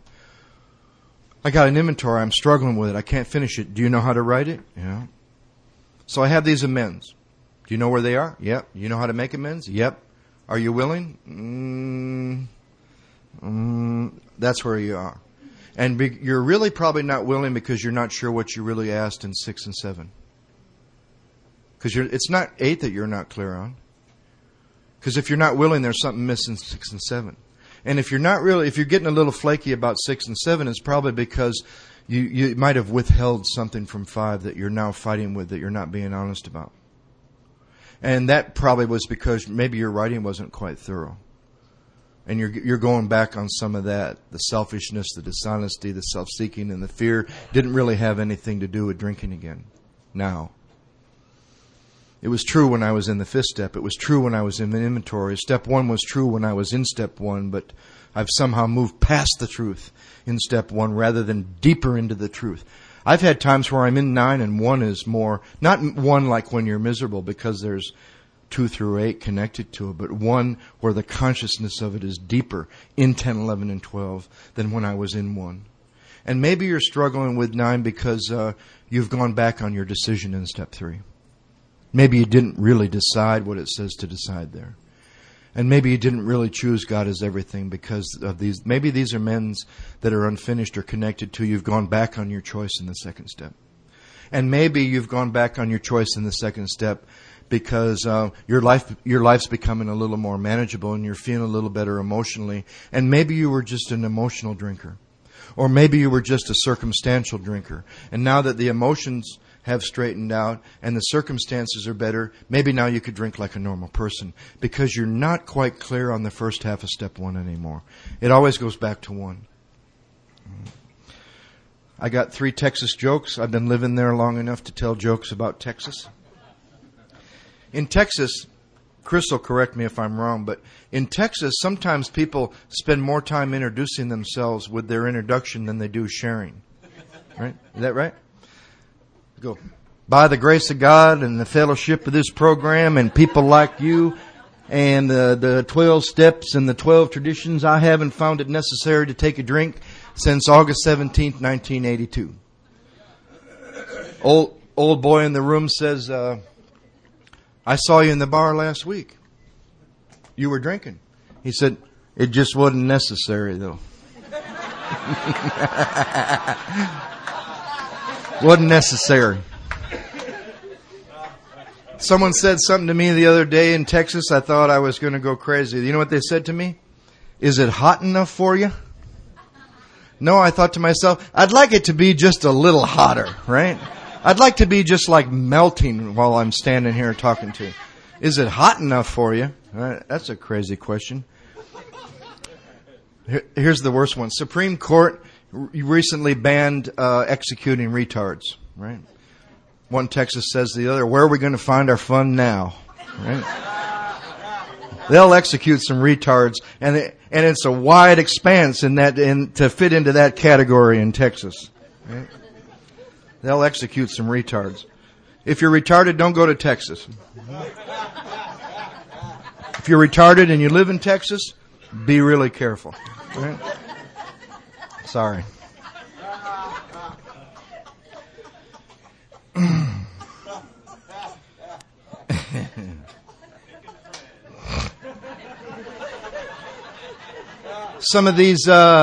I got an inventory. I'm struggling with it. I can't finish it. Do you know how to write it? Yeah. So I have these amends. Do you know where they are? Yep. You know how to make amends? Yep. Are you willing? That's where you are. And you're really probably not willing because you're not sure what you really asked in 6 and 7. Because it's not 8 that you're not clear on. Because if you're not willing, there's something missing 6 and 7. And if you're getting a little flaky about 6 and 7, it's probably because you might have withheld something from 5 that you're now fighting with, that you're not being honest about. And that probably was because maybe your writing wasn't quite thorough. And you're going back on some of that. The selfishness, the dishonesty, the self-seeking, and the fear didn't really have anything to do with drinking again. Now. It was true when I was in the 5th step. It was true when I was in the inventory. Step 1 was true when I was in step 1, but I've somehow moved past the truth in step 1 rather than deeper into the truth. I've had times where I'm in 9 and 1 is more, not 1 like when you're miserable because there's 2 through 8 connected to it, but 1 where the consciousness of it is deeper in 10, 11, and 12 than when I was in 1. And maybe you're struggling with 9 because you've gone back on your decision in step 3. Maybe you didn't really decide what it says to decide there. And maybe you didn't really choose God as everything because of these. Maybe these are amends that are unfinished or connected to you've gone back on your choice in the 2nd step. And maybe you've gone back on your choice in the 2nd step because your life's becoming a little more manageable and you're feeling a little better emotionally. And maybe you were just an emotional drinker. Or maybe you were just a circumstantial drinker. And now that the emotions have straightened out and the circumstances are better, maybe now you could drink like a normal person because you're not quite clear on the first half of step 1 anymore. It always goes back to 1. I got 3 Texas jokes. I've been living there long enough to tell jokes about Texas. In Texas, Chris will correct me if I'm wrong, but in Texas, sometimes people spend more time introducing themselves with their introduction than they do sharing. Right? Is that right? Go. by the grace of God and the fellowship of this program and people like you and the 12 steps and the 12 traditions, I haven't found it necessary to take a drink since August 17th, 1982. Old boy in the room says, I saw you in the bar last week. You were drinking. He said, it just wasn't necessary though. Wasn't necessary. Someone said something to me the other day in Texas. I thought I was going to go crazy. You know what they said to me? Is it hot enough for you? No, I thought to myself, I'd like it to be just a little hotter, right? I'd like to be just like melting while I'm standing here talking to you. Is it hot enough for you? Right, that's a crazy question. Here's the worst one. Supreme Court recently banned executing retards, right? One Texas says to the other, where are we going to find our fun now? Right? They'll execute some retards, and it's a wide expanse to fit into that category in Texas. Right? They'll execute some retards. If you're retarded, don't go to Texas. If you're retarded and you live in Texas, be really careful. Right? Sorry. Some of these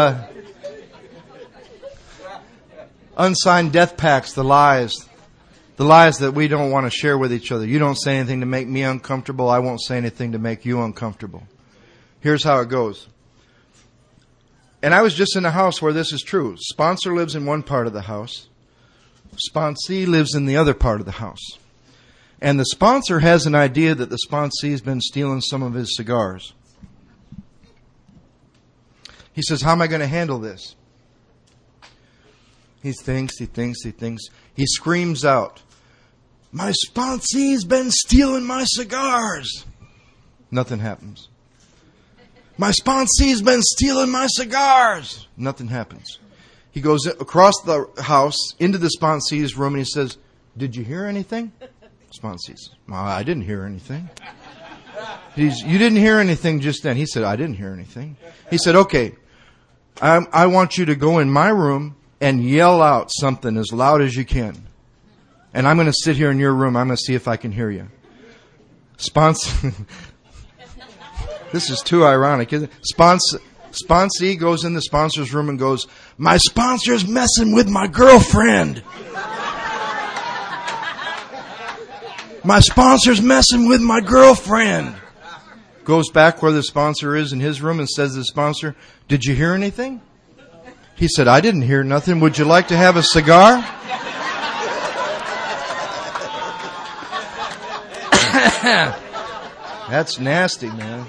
unsigned death pacts, the lies that we don't want to share with each other. You don't say anything to make me uncomfortable. I won't say anything to make you uncomfortable. Here's how it goes. And I was just in a house where this is true. Sponsor lives in one part of the house. Sponsee lives in the other part of the house. And the sponsor has an idea that the sponsee's been stealing some of his cigars. He says, how am I going to handle this? He thinks. He screams out, my sponsee's been stealing my cigars. Nothing happens. My sponsee's been stealing my cigars. Nothing happens. He goes across the house into the sponsee's room and he says, did you hear anything? Sponsee says, I didn't hear anything. You didn't hear anything just then. He said, I didn't hear anything. He said, okay, I want you to go in my room and yell out something as loud as you can. And I'm going to sit here in your room. I'm going to see if I can hear you. This is too ironic, isn't it? Sponsee goes in the sponsor's room and goes, my sponsor's messing with my girlfriend. My sponsor's messing with my girlfriend. Goes back where the sponsor is in his room and says to the sponsor, did you hear anything? He said, I didn't hear nothing. Would you like to have a cigar? That's nasty, man.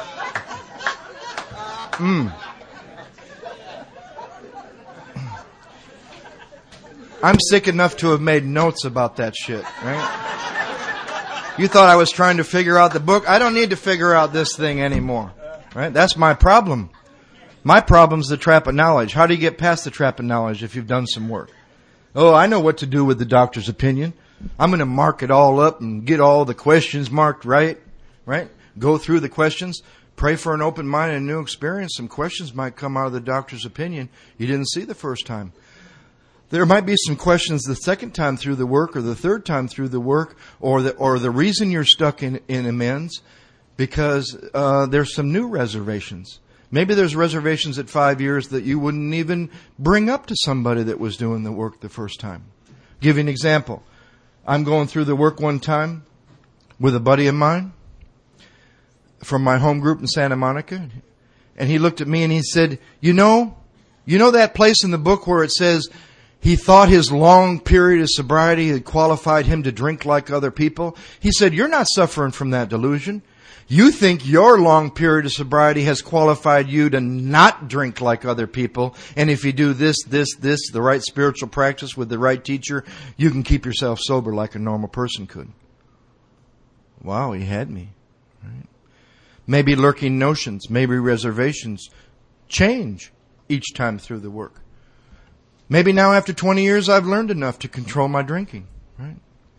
I'm sick enough to have made notes about that shit, right? You thought I was trying to figure out the book? I don't need to figure out this thing anymore, right? That's my problem. My problem's the trap of knowledge. How do you get past the trap of knowledge if you've done some work? Oh, I know what to do with the doctor's opinion. I'm going to mark it all up and get all the questions marked right? Go through the questions. Pray for an open mind and a new experience. Some questions might come out of the doctor's opinion you didn't see the first time. There might be some questions the second time through the work or the third time through the work or the reason you're stuck in amends because there's some new reservations. Maybe there's reservations at 5 years that you wouldn't even bring up to somebody that was doing the work the first time. Give you an example. I'm going through the work one time with a buddy of mine from my home group in Santa Monica. And he looked at me and he said, you know that place in the book where it says he thought his long period of sobriety had qualified him to drink like other people? He said, you're not suffering from that delusion. You think your long period of sobriety has qualified you to not drink like other people. And if you do this, the right spiritual practice with the right teacher, you can keep yourself sober like a normal person could. Wow, he had me. Right? Maybe lurking notions, maybe reservations change each time through the work. Maybe now after 20 years I've learned enough to control my drinking. Right?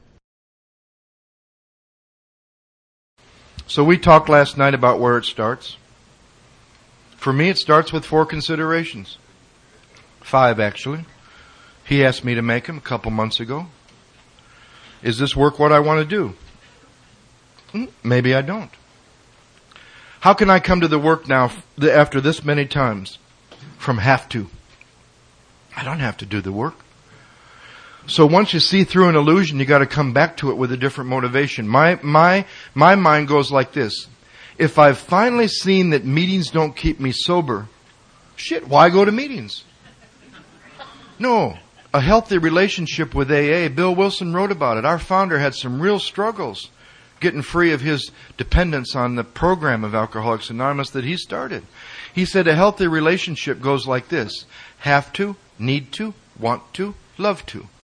So we talked last night about where it starts. For me, it starts with 4 considerations. 5, actually. He asked me to make them a couple months ago. Is this work what I want to do? Maybe I don't. How can I come to the work now after this many times? From have to. I don't have to do the work. So once you see through an illusion, you got to come back to it with a different motivation. My mind goes like this. If I've finally seen that meetings don't keep me sober, why go to meetings? No. A healthy relationship with AA. Bill Wilson wrote about it. Our founder had some real struggles getting free of his dependence on the program of Alcoholics Anonymous that he started. He said a healthy relationship goes like this. Have to, need to, want to, love to.